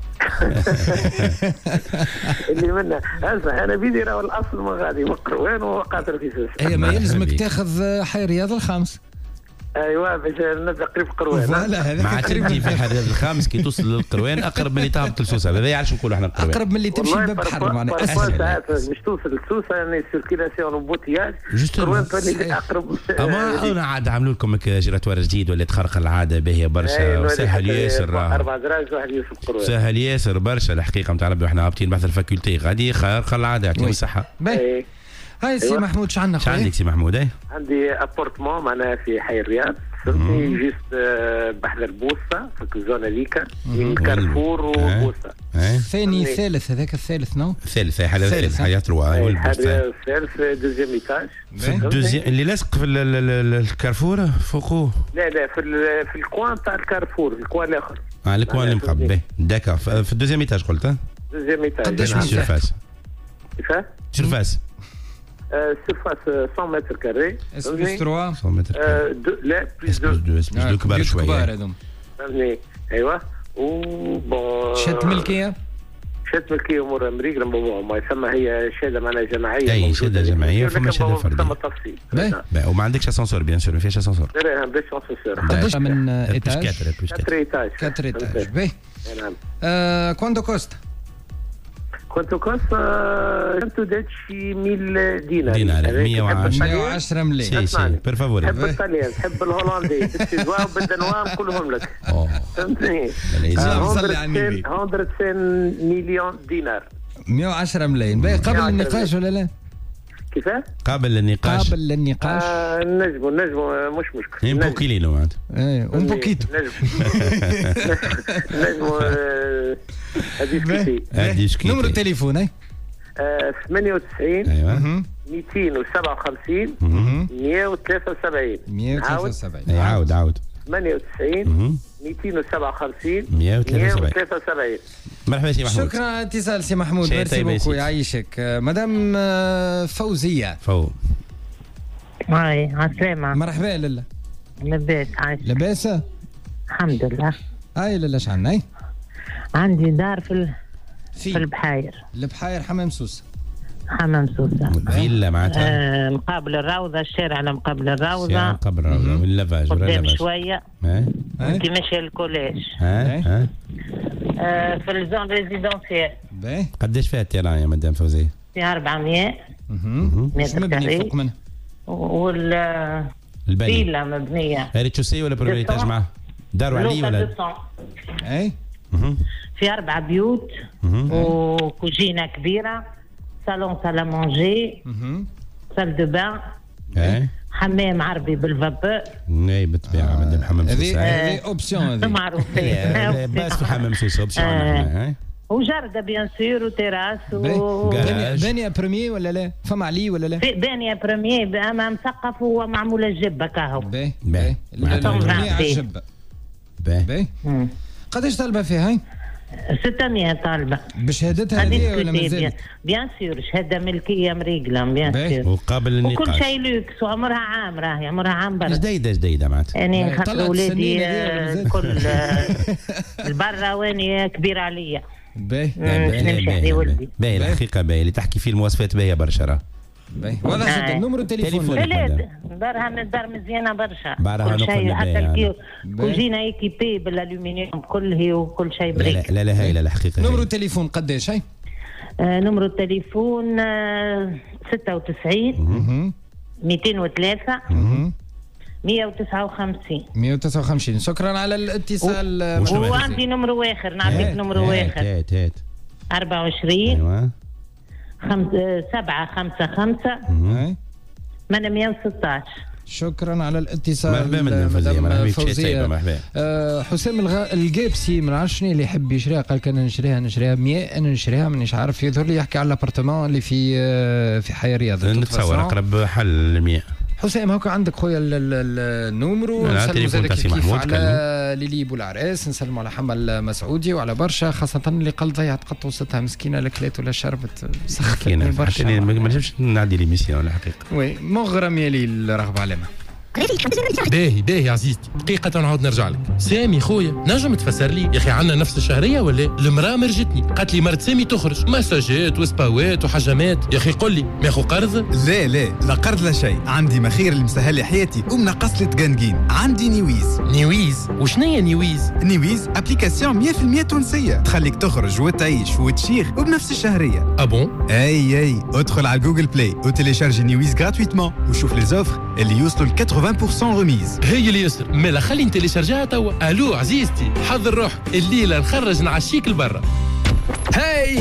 اللي منا اسمع انا بيدي راه الاصل ما غادي مقروان وقاطر في سوسه. هي ما يلزمك تاخذ حي الرياض الخامس. ايوه باش نبدا قريب قروان. فوالا هذاك مع تريدي في حي الرياض الخامس كي توصل للقروان اقرب من اللي تهبط لسوسه. هذا يعرفش نقولوا احنا القروان اقرب من اللي تمشي باب بحر معناها اسهل. ساعات مش توصل لسوسه يعني سيركيلاسيون وبوتياج قروان ثاني اقرب. اما انا عاد عملوا لكم جيراتوار جديد ولا تخرق العاده باهيه برشا وسهل ياسر. اربع دراج واحد يوسف قروان سهل ياسر برشا الحقيقه نتاع ربي. وحنا هابطين بحث الفاكولتي غادي خرق العاده يعطيهم الصحه. هاي سي محمود شو عندنا خويا؟ عندك سي محمود؟ اي عندي ابورتمون معناها في حي الرياض فهمتني جيست بحذا البوسه في الزون هذيك من كارفور وبوسه. ثاني ثالث هذاك الثالث نو؟ الثالث هاي حاله الثالث حياه روا ايوا الثالث دوزيام ايتاج. في الدوزيام اللي لاصق في الكارفور فوقو؟ لا لا في في الكوان تاع الكارفور، الكوان الاخر. اه الكوان اللي مقابل داكا في الدوزيام ايتاج قلت؟ ها؟ دوزيام ايتاج. قداش السيرفاس؟ كيفاه؟ سيرفاس سيرفاس مية متر كاري. اس بلس ثلاثة مية متر كاري. لا بلس دو. بلس دو كبار شويه. كبار هذوم. فهمتني ايوه. و بون شهادة ملكيه؟ شهادة ملكيه امور امريكا لما ما يسمى هي شهاده معناها جماعيه. اي شهاده جماعيه فما شهاده فرديه. فما تفصيل. باهي وما عندكش اسانسور بيان سور؟ ما فيهاش اسانسور؟ لا ما فيهاش اسانسور. قداش من ايتاج؟ كاتر ايتاج. كاتر ايتاج. باهي. نعم. كوانتو كوست؟ كنت كوست كنت دات شي مية دينار. دينار مية وعشرة. مية وعشرة مليون. سي سي بير فافوري. تحب الطليان، تحب الهولندي، بالتزوار بالدنوام كلهم لك. فهمتني؟ صلي على النبي. مية وعشرين مليون دينار. مية وعشرة ملايين. باهي قبل النقاش ولا لا؟ كيفاه؟ قابل للنقاش. قابل للنقاش. آه نجموا نجموا مش مشكل. ان بوكيلينو معناتها. ايه اون بوكيتو. نجموا هذه كيفي. نمرو التليفون اي ثمانية وتسعين ايوه مئتين وسبعة وخمسين مية وثلاثة وسبعين. مية وثلاثة وسبعين. عاود عاود. ثمانية وتسعين مئتين وسبعة وخمسين مية وثلاثة وسبعين. مرحبا سي محمود. شكرا اتصال سي محمود. ميرسي بوكو يعيشك. مدام فوزية. فو هاي عسلامة. مرحبا لاله. لاباس عايش. لاباس الحمد لله. هاي لاله اش عندنا؟ عندي دار في ال... في, في البحاير. البحاير حمام سوسة. حمام سوسة. فيلا معناتها. آه مقابل الروضة، الشارع على مقابل الروضة. الشارع مقابل الروضة واللافاج. قدام شوية. اه انت ماشية الكوليج. اه اه آه في الزون ريزيدونسيال. باهي. قداش فيها التيران يا مدام فوزية؟ فيها أربعمية متر كاري. فوق منها؟ وال الفيلا مبنية. ريتشوسي ولا بروميير ايتاج معاه؟ دار علي ولا؟ اي. في أربع بيوت وكوجينة كبيرة، صالون سال مونجي، سال دو بان، حمام عربي بالفابور. اي بالطبيعة مدام حمام سوسة. هذه اوبسيون هذه. معروفين. بس في حمام سوسة اوبسيون. وجردة بيان سور وتيراس و بانية بريمير ولا لا؟ فما علي ولا لا؟ بانية بريمير اما مسقف ومعمولة الجبة كاهو. باهي باهي. الجبة. باهي باهي. قداش طالبه فيها هاي؟ ستمية طالبة. بشهادتها هذه ولا مازال؟ بيان سور شهادة ملكية مريقلة بيان سور. وقابل النقاش. وكل شيء لوكس وعمرها عام راهي عمرها عام برا. جديدة جديدة معناتها. يعني خاطر ولادي كل البرا واني كبيرة عليا. باهي. باهي باهي الحقيقة باهي اللي تحكي فيه المواصفات باهية برشا راه. باهي واضح جدا. نمرو التليفون. ولاد دارها من الدار مزيانة برشا. برا كل شيء حتى كوجينة ايكيبي بالالومنيوم كله وكل شيء بريك. لا لا هايلة الحقيقة. نمرو التليفون قداش هاي؟ آه نمرو التليفون آه ستة وتسعين مئتين وثلاثة مئة وتسعة وخمسين. مئة وتسعة وخمسين. شكرا على الاتصال. وعندي نمرو واخر نعطيك نمرو واخر. هات هات. أربعة وعشرين ايوه خمس سبعة خمسة خمسة ثمانمئة وستة عشر. شكرا على الاتصال. مرحبا مدام فوزية. مرحبا فوزية. مرحبا. أه حسام الغ... الجابسي من عارف شنو اللي يحب يشريها، قال كان نشريها نشريها مية انا نشريها مانيش عارف، يظهر لي يحكي على الابارتمون اللي في في حي الرياض. نتصور اقرب حل للمية. حسام هاكا عندك خويا النومرو. نسلموا زادك كيف على ليلي بولعراس، نسلموا على حمل مسعودي وعلى برشا، خاصة اللي قال ضيعت قط وسطها مسكينة لا كلات ولا شربت سخفتني برشا. ما نجمش نعدي لي ميسيون ولا حقيقة. وي مغرم يا ليل رغب علامة. باهي باهي عزيزتي دقيقة نعاود نرجع لك. سامي خويا نجم تفسر لي يا اخي عندنا نفس الشهرية ولا؟ المرأة مرجتني قالت لي مرت سامي تخرج مساجات وسباوات وحجمات، يا اخي قل لي ماخو قرض؟ لا لا لا قرض لا شيء، عندي مخير اللي مسهل لي حياتي ومنقص لي تقنقين. عندي نيويز. نيويز وشنية نيويز؟ نيويز ابليكاسيون مية بالمية تونسية تخليك تخرج وتعيش وتشيخ وبنفس الشهرية. ابون؟ اي اي ادخل على جوجل بلاي وتيليشارجي نيويز غراتويتمون وشوف لي زوفر اللي يوصلوا ل ثمانين بالمية رميز. هي اللي يسر مالا خلي نتيليشارجيها توا. الو عزيزتي حضر روحك الليله نخرج نعشيك لبرا. هاي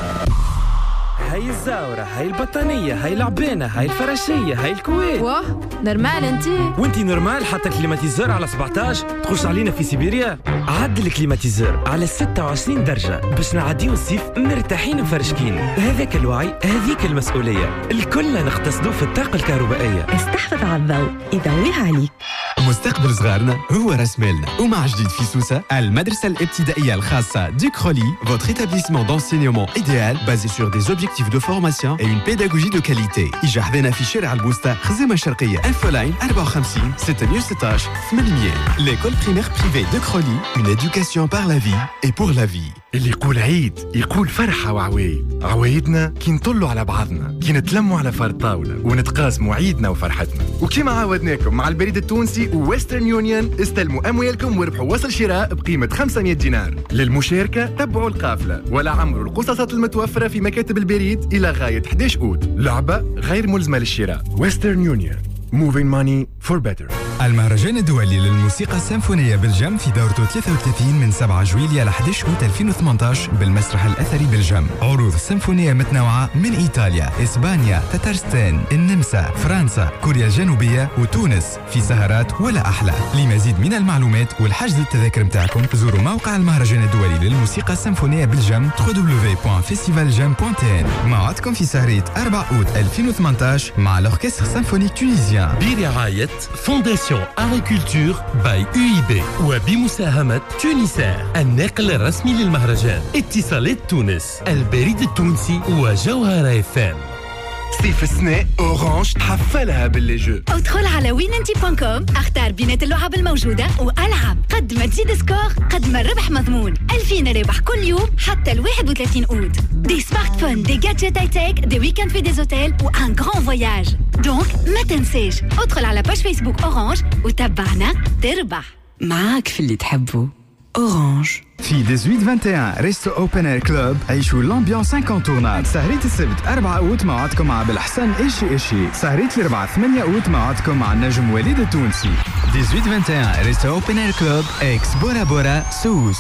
هاي الزاورة، هاي البطانية، هاي العبانة، هاي الفراشية، هاي الكويت. واه نورمال انتي؟ وانتي نورمال حتى كليماتيزور على سبعطاش تخش علينا في سيبيريا؟ عدل الكليماتيزور على ستة وعشرين درجة باش نعديو الصيف مرتاحين مفرشكين. هذاك الوعي هذيك المسؤولية، الكل نقتصدو في الطاقة الكهربائية. استحفظ على الضوء يضويها عليك. مستقبل صغارنا هو راس مالنا. ومع جديد في سوسة المدرسة الابتدائية الخاصة du Crolly, votre établissement d'enseignement idéal basé sur des objectifs de formation et une pédagogie de qualité. إجا حذانا في شارع البوسطة خزيمة الشرقية. انفولاين أربعة وخمسين ستمئة وستة عشر ثمانمئة. L'école primaire privée de Crolly, une éducation par la vie et pour la vie. اللي يقول عيد يقول فرحة وعوايد. عوايدنا كي نطلوا على بعضنا، كي نتلموا على فرد طاولة ونتقاسموا عيدنا وفرحتنا. وكما عودناكم مع البريد التونسي وويسترن يونيون، استلموا أموالكم وربحوا وصل شراء بقيمة خمسمئة دينار. للمشاركة تبعوا القافلة ولا عمروا القصصات المتوفرة في مكاتب البريد إلى غاية أحد عشر أوت. لعبة غير ملزمة للشراء. ويسترن يونيون Moving money for better. المهرجان الدولي للموسيقى السيمفونية بالجم في دورته ثلاثة وثلاثين من سبعة جويلية ل أحد عشر أوت ألفين وثمانية عشر بالمسرح الأثري بالجم. عروض سيمفونية متنوعة من إيطاليا، إسبانيا، تترستان، النمسا، فرنسا، كوريا الجنوبية وتونس في سهرات ولا أحلى. لمزيد من المعلومات والحجز التذاكر متاعكم زوروا موقع المهرجان الدولي للموسيقى السيمفونية بالجم دبليو دبليو دبليو دوت فيستيفال جم دوت تي ان. موعدكم في سهرية أربعة أوت ألفين وثمانية عشر مع الأوركستر سيمفونيك تونيزيان برعاية فونداسيون أغريكولتور باي يو إي بي وبمساهمة تونيسير الناقل الرسمي للمهرجان، اتصالات تونس، البريد التونسي وجوهرة اف ام. صيف السنة أورانج تحفلها باللي جو. ادخل على وين انتي بوان كوم، اختار بينات اللعب الموجودة والعب. قد ما تزيد سكور قد ما الربح مضمون. ألفين ربح كل يوم حتى الواحد وثلاثين أوت. دي سمارت فون، دي جادجت هاي تك، دي ويكند في دي زوتيل وان غران فواياج. دونك ما تنساش ادخل على باج فيسبوك أورانج وتابعنا تربح. معاك في اللي تحبه. أورانج. في ثمانية عشر واحد وعشرين ريستو اوبن اير كلوب عيشوا لامبيونس انكونتورنابل. سهرية السبت أربعة أوت موعدكم مع بالحسن إيشي إيشي. سهرية الأربعاء ثمانية أوت موعدكم مع النجم وليد التونسي. ثمانية عشر واحد وعشرين ريستو اوبن اير كلوب اكس بورا بورا سوس.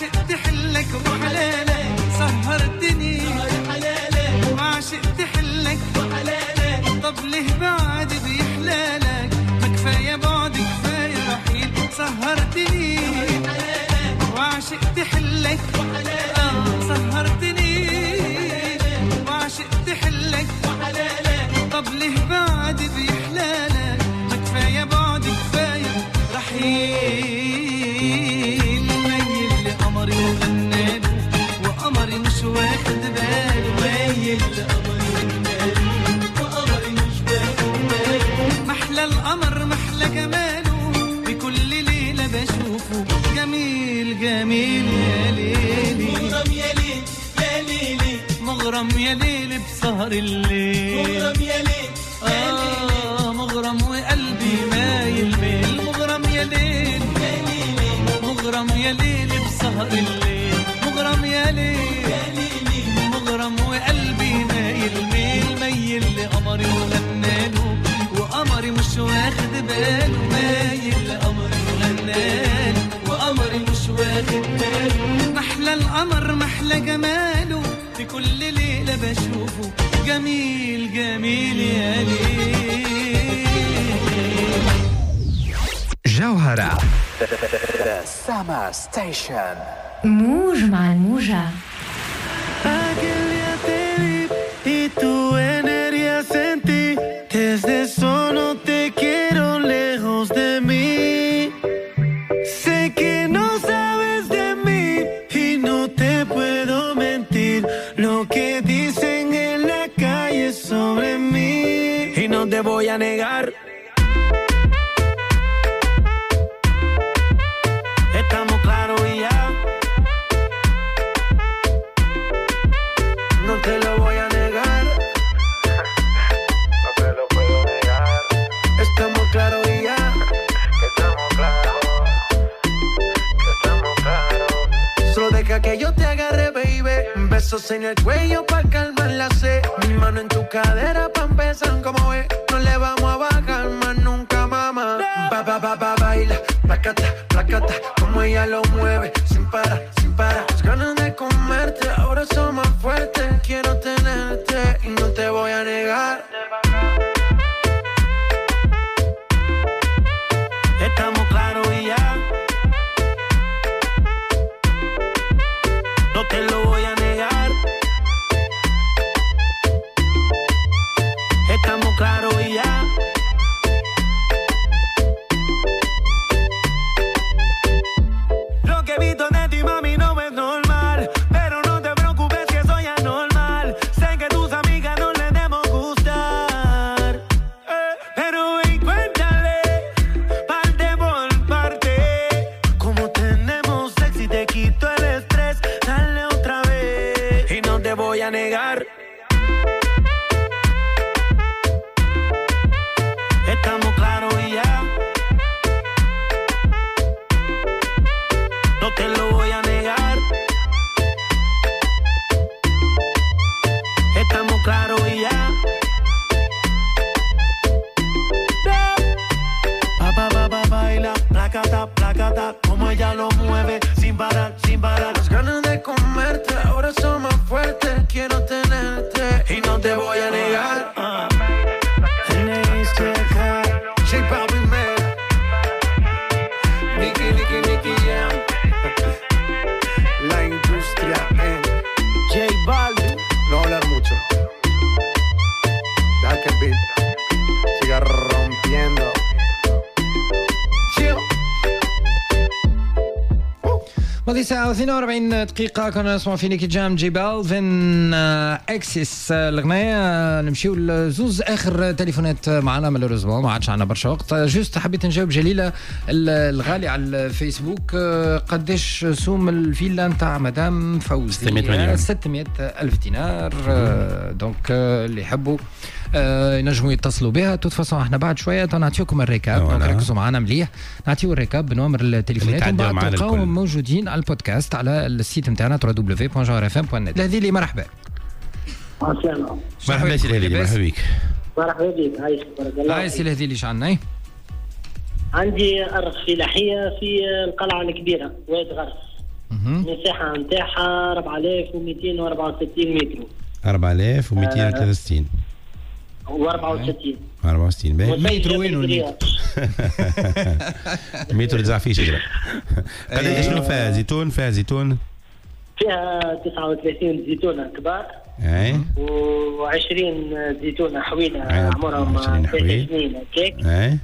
وعشقت حلك وحلالك سهرتني حلالك وعشقت حلك وحلالك طب ليه بعد بيحلالك ما كفاية بعد كفاية رحيل سهرتني وعشقت حلك وحلالك سهرتني وعشقت حلك وحلالك طب ليه بعد بيحلالك ما كفاية بعد كفاية رحيل ميل لقمري وغناله وقمري مش واخد باله ميل لقمري وغناله وقمري مش واخد باله محلى القمر محلى جماله بكل ليلة بشوفه جميل جميل يا ليلي مغرم يا ليل يا ليلي مغرم يا ليل بسهر الليل مغرم يا ليل يا ليلي آه مغرم وقلبي مايل ميل مغرم يا ليل يا ليلي مغرم يا ليل بسهر الليل مغرم يا ليل يا ليلي مغرم وقلبي مايل ميل ميل لقمري وغناله وقمري مش واخد باله مايل لقمري وغناله وقمري مش واخد باله محلى القمر محلى جماله في كل ليلة بشوفه جميل جميل يا ليل جوهرة سما ستيشن موج مع الموجة. Aquel día te vi y tu energía sentí desde eso no te quiero lejos de mí sé que no sabes de mí y no te puedo mentir lo que dicen en la calle sobre mí y no te voy a negar estamos claros y ya no te lo voy a negar no te lo puedo negar estamos claros y ya estamos claros estamos claros solo deja que yo te agarre baby besos en el cuello pa' calmar la sed mi mano en tu cadera pa' empezar como es no le vamos a bajar más nunca mamá ba ba ba ba baila placata placata como ella lo mueve sin parar sin parar las ganas de comerte ahora son más fuertes quiero tenerte y no te voy a negar estamos claros y ya no te lo voy a negar estamos claros y ya lo que he visto de ti mami no es normal pero no te preocupes que soy anormal sé que tus amigas no les debemos gustar eh, pero ven cuéntale parte por parte como tenemos sexy te quito el estrés dale otra vez y no te voy a negar estamos claros y ya no te lo voy a negar estamos claros y ya pa pa pa pa baila placata placata como ella lo mueve sin parar sin parar las ganas de comerte ahora son más fuertes quiero tenerte y no te voy a negar uh. J Balvin man Nicky Nicky Nicky Jam la industria en J Balvin no hablar mucho deja que el beat siga rompiendo Chill ماضي ساعة واثنين وأربعين دقيقة كنا نسمع في نيكي جام جي بالفين اكسس الغنية نمشيو لزوز اخر تليفونات معنا مالوريزمون ما عادش عندنا برشا وقت جوست حبيت نجاوب جليلة الغالي على الفيسبوك قداش سوم الفيلا نتاع مدام فوزي ستمائة ألف دينار دونك اللي يحبوا ينجموا يتصلوا بها توت فاصون احنا بعد شويه نعطيكم الريكاب دونك ركزوا معنا مليح نعطيو الريكاب بنوامر التليفونات ومن بعد تلقاو موجودين على البودكاست على السيت نتاعنا دبليو دبليو دبليو دوت جوهر اف ام دوت نت. الهذيلي مرحبا. السلام مرحبا سي الهذيلي مرحبا بك. مرحبا بك عايش بارك الله. هاي سي الهذيلي شعلنا عندي أرخ فلاحية في القلعة الكبيرة واد غرس. المساحه نتاعها أربعة آلاف ومئتين وأربعة وستين متر. أربعة آلاف ومئتين وثلاثة وستين وأربعة وستين. أربعة وستين باهي. متر وين وليد؟ متر تزع فيه شجره. قال شنو فيها زيتون؟ فيها زيتون؟ فيها تسعة وثلاثين زيتونه كبار. اي. وعشرين زيتونه حويله عمرهم ثلاث سنين هكاك. اي.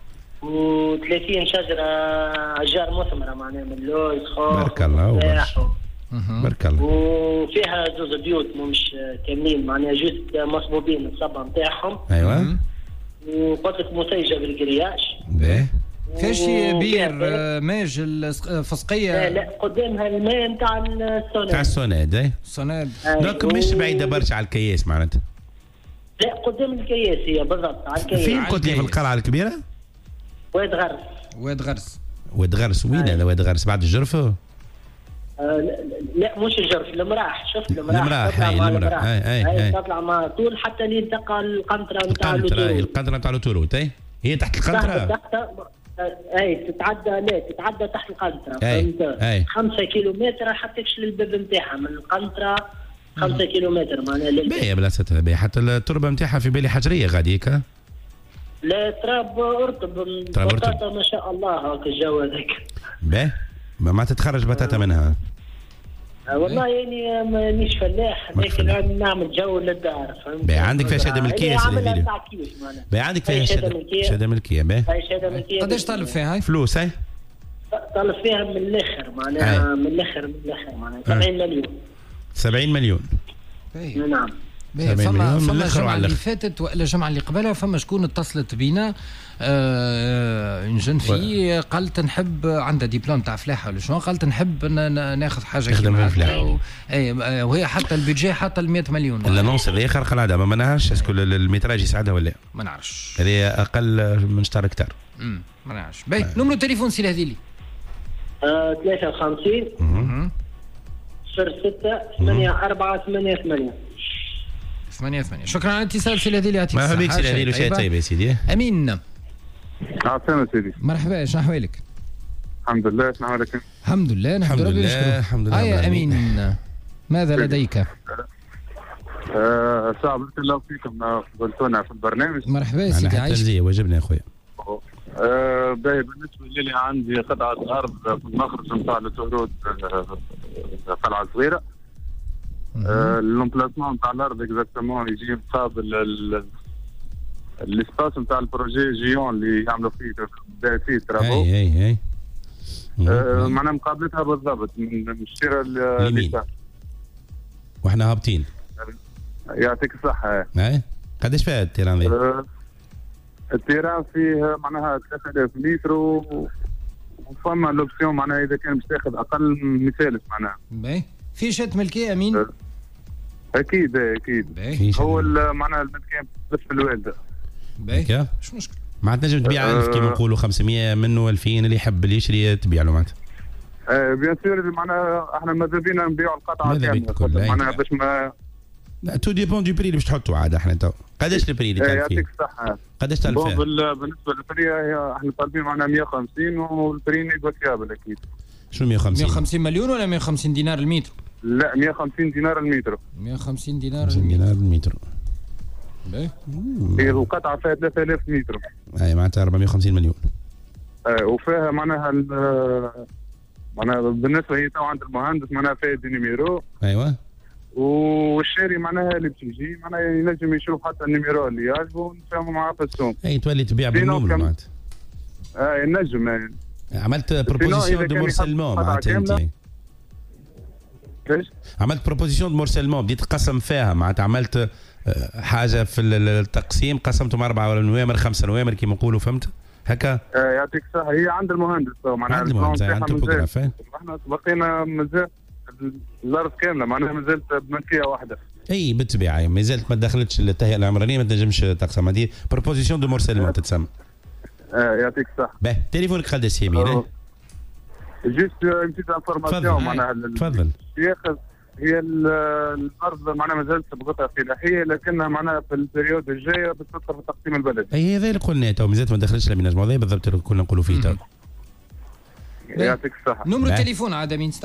وثلاثين شجره اشجار مثمره معناها من اللوز خوخ. بارك الله وبركة. بارك الله. وفيها زوز بيوت مش كاملين معناها جوست مصبوبين الصبه نتاعهم. ايوه. وقلت لك مسيجه بالكرياج. باهي. فيش بير ماج الفسقيه؟ لا لا قدامها الماء نتاع السوناد. نتاع السوناد اي. السوناد. دونك مش بعيده برشا على الكياس معناتها. لا قدام الكياس هي بالضبط على الكياس. فين قلت لي؟ في القلعه الكبيره؟ واد غرس. واد غرس. واد غرس وين هذا واد غرس؟ بعد الجرفه؟ آه لا مش الجرف المراح. شفت المراح؟ المراح هاي المراح اي اي اي تطلع مع طول حتى اللي تلقى القنطره نتاع القنطره. القنطره نتاع لوتوروت اي هي تحت القنطره. تحت اي تتعدى لا تتعدى تحت القنطره. فهمت؟ اي خمسة كيلومتر حتى تكشف للباب نتاعها من القنطره. خمسة كيلومتر معناها. باهيه بلاصتها باهيه حتى التربه نتاعها في بالي حجريه غاديك. لا تراب ارطب. تراب بطاطا ما شاء الله هاك الجو هذاك. باهي ما تتخرج بطاطا منها. أه والله يعني مانيش فلاح لكن نعمل جو للدار فهمت. باهي عندك فيها شهاده ملكيه سيدي. باهي عندك فيها شهاده شهاده ملكيه. باهي شهاده ملكيه. قداش طالب فيها هاي؟ فلوس هاي؟ طالب فيها من الاخر معناها من الاخر من الاخر معناها سبعين مليون. سبعين مليون. باهي نعم. فما فما الجمعه اللي فاتت والا الجمعه اللي قبلها فما شكون اتصلت بينا آه نجن فيه قالت نحب عندها دبلوم تاع فلاحه ولا شنو قالت نحب ناخذ حاجه كيما هكا. اي وهي حتى البيدجي حتى ال مئة مليون. الانونس هذه خارقه العاده ما نعرفش اسكو الميتراج يساعدها ولا ما نعرفش. هذه اقل من شطر كتار. امم ما نعرفش. باهي نمرو تليفون سي الهذيلي. ثلاثة وخمسين صفر ستة ثمانية أربعة ثمانية ثمانية. ثمانية ثمانية. شكرا على الاتصال سي الهذيلي. يعطيك الصحة. مرحبا بك سي الهذيلي. شيء طيب يا سيدي. امين. عسلامة سيدي. مرحبا شنو احوالك؟ الحمد لله. شنو احوالك؟ الحمد لله نحمد ربي ونشكره. الحمد لله. يا امين ماذا لديك؟ أه صعب بارك الله فيكم قلتونا في البرنامج. مرحبا يا سيدي. عايش تنزيه واجبنا يا خويا. أه باهي بالنسبه لي عندي قطعه ارض في المخرج نتاع لوتوروت قلعه صغيره. أه الامبلاسمون نتاع الارض اكزاكتومون يجي مقابل الاسباس نتاع البروجي جيون اللي يعملوا فيه بدايه فيه ترابو. اي اي اي أه معناها مقابلتها بالضبط من الشيره اليمين واحنا هابطين. يعطيك الصحه. اي قداش فيها التيران ذي؟ أه التيران فيه معناها ثلاثة آلاف متر وفما لوبسيون معناها اذا كان باش تاخذ اقل من ثالث معناها. باهي في شات ملكيه امين؟ أه اكيد اكيد. باهي هو معناها الملكيه بس في الوالده. باهي شو مشكل؟ ما تنجم تبيع ألف كيما نقولوا خمسمية منه ألفين اللي يحب اللي يشري تبيع له معناتها. آه بيان سور معناها احنا ماذا بينا نبيعوا القطعه كامله معناها باش ما لا تو ديبون دو بري اللي باش تحطوا عاد احنا تو. قداش البري اللي تالف فيه؟ يعطيك الصحه. قداش تالف فيه؟ بالنسبه للبري احنا طالبين معناها مئة وخمسين والبري نيغوسيابل اكيد. شنو مئة وخمسين؟ مئة وخمسين مليون ولا مئة وخمسين دينار المتر؟ لا مئة وخمسين دينار المتر. مئة وخمسين دينار دينار المتر. باهي. هي القطعه فيها ثلاثة آلاف متر. اي معناتها أربعمئة وخمسين مليون. آه وفيها معناها معناها بالنسبه هي تو عند المهندس معناها فيها دي نيميرو. ايوه. والشاري معناها اللي باش يجي معناها ينجم يشوف حتى النيميرو اللي يعجبه ونتفاهموا معاه في السوق. اي تولي تبيع بالنوم معناتها. اه ينجم يعني. عملت بروبوزيسيون دو مورسلمون معناتها انت. كيفاش؟ عملت بروبوزيسيون دو مورسلمون بديت تقسم فيها معناتها عملت حاجه في التقسيم قسمتهم اربعه نوامر خمسه نوامر كيما نقولوا فهمت هكا. آه يعطيك الصحه هي عند المهندس معناها عند المهندس عند التوبوغراف. احنا بقينا مازال الارض كامله معناها مازالت بملكيه واحده. اي بالطبيعه ما زالت ما دخلتش التهيئه العمرانيه ما تنجمش تقسم هذه بروبوزيسيون دو مورسلمون تتسمى. اه يعطيك الصحه. باهي تليفونك قداش يمين؟ جيست بتيت انفورماسيون معناها تفضل. ياخذ هي الارض معناها مازالت بغطاء فلاحيه لكنها معناها في البريود الجايه بتدخل في التقسيم البلدي. اي هذا اللي قلنا تو مازالت ما دخلتش لاميناجمون هذا بالضبط اللي كنا نقولوا فيه تو. يعطيك الصحه. نمرو التليفون عاد مين استنى؟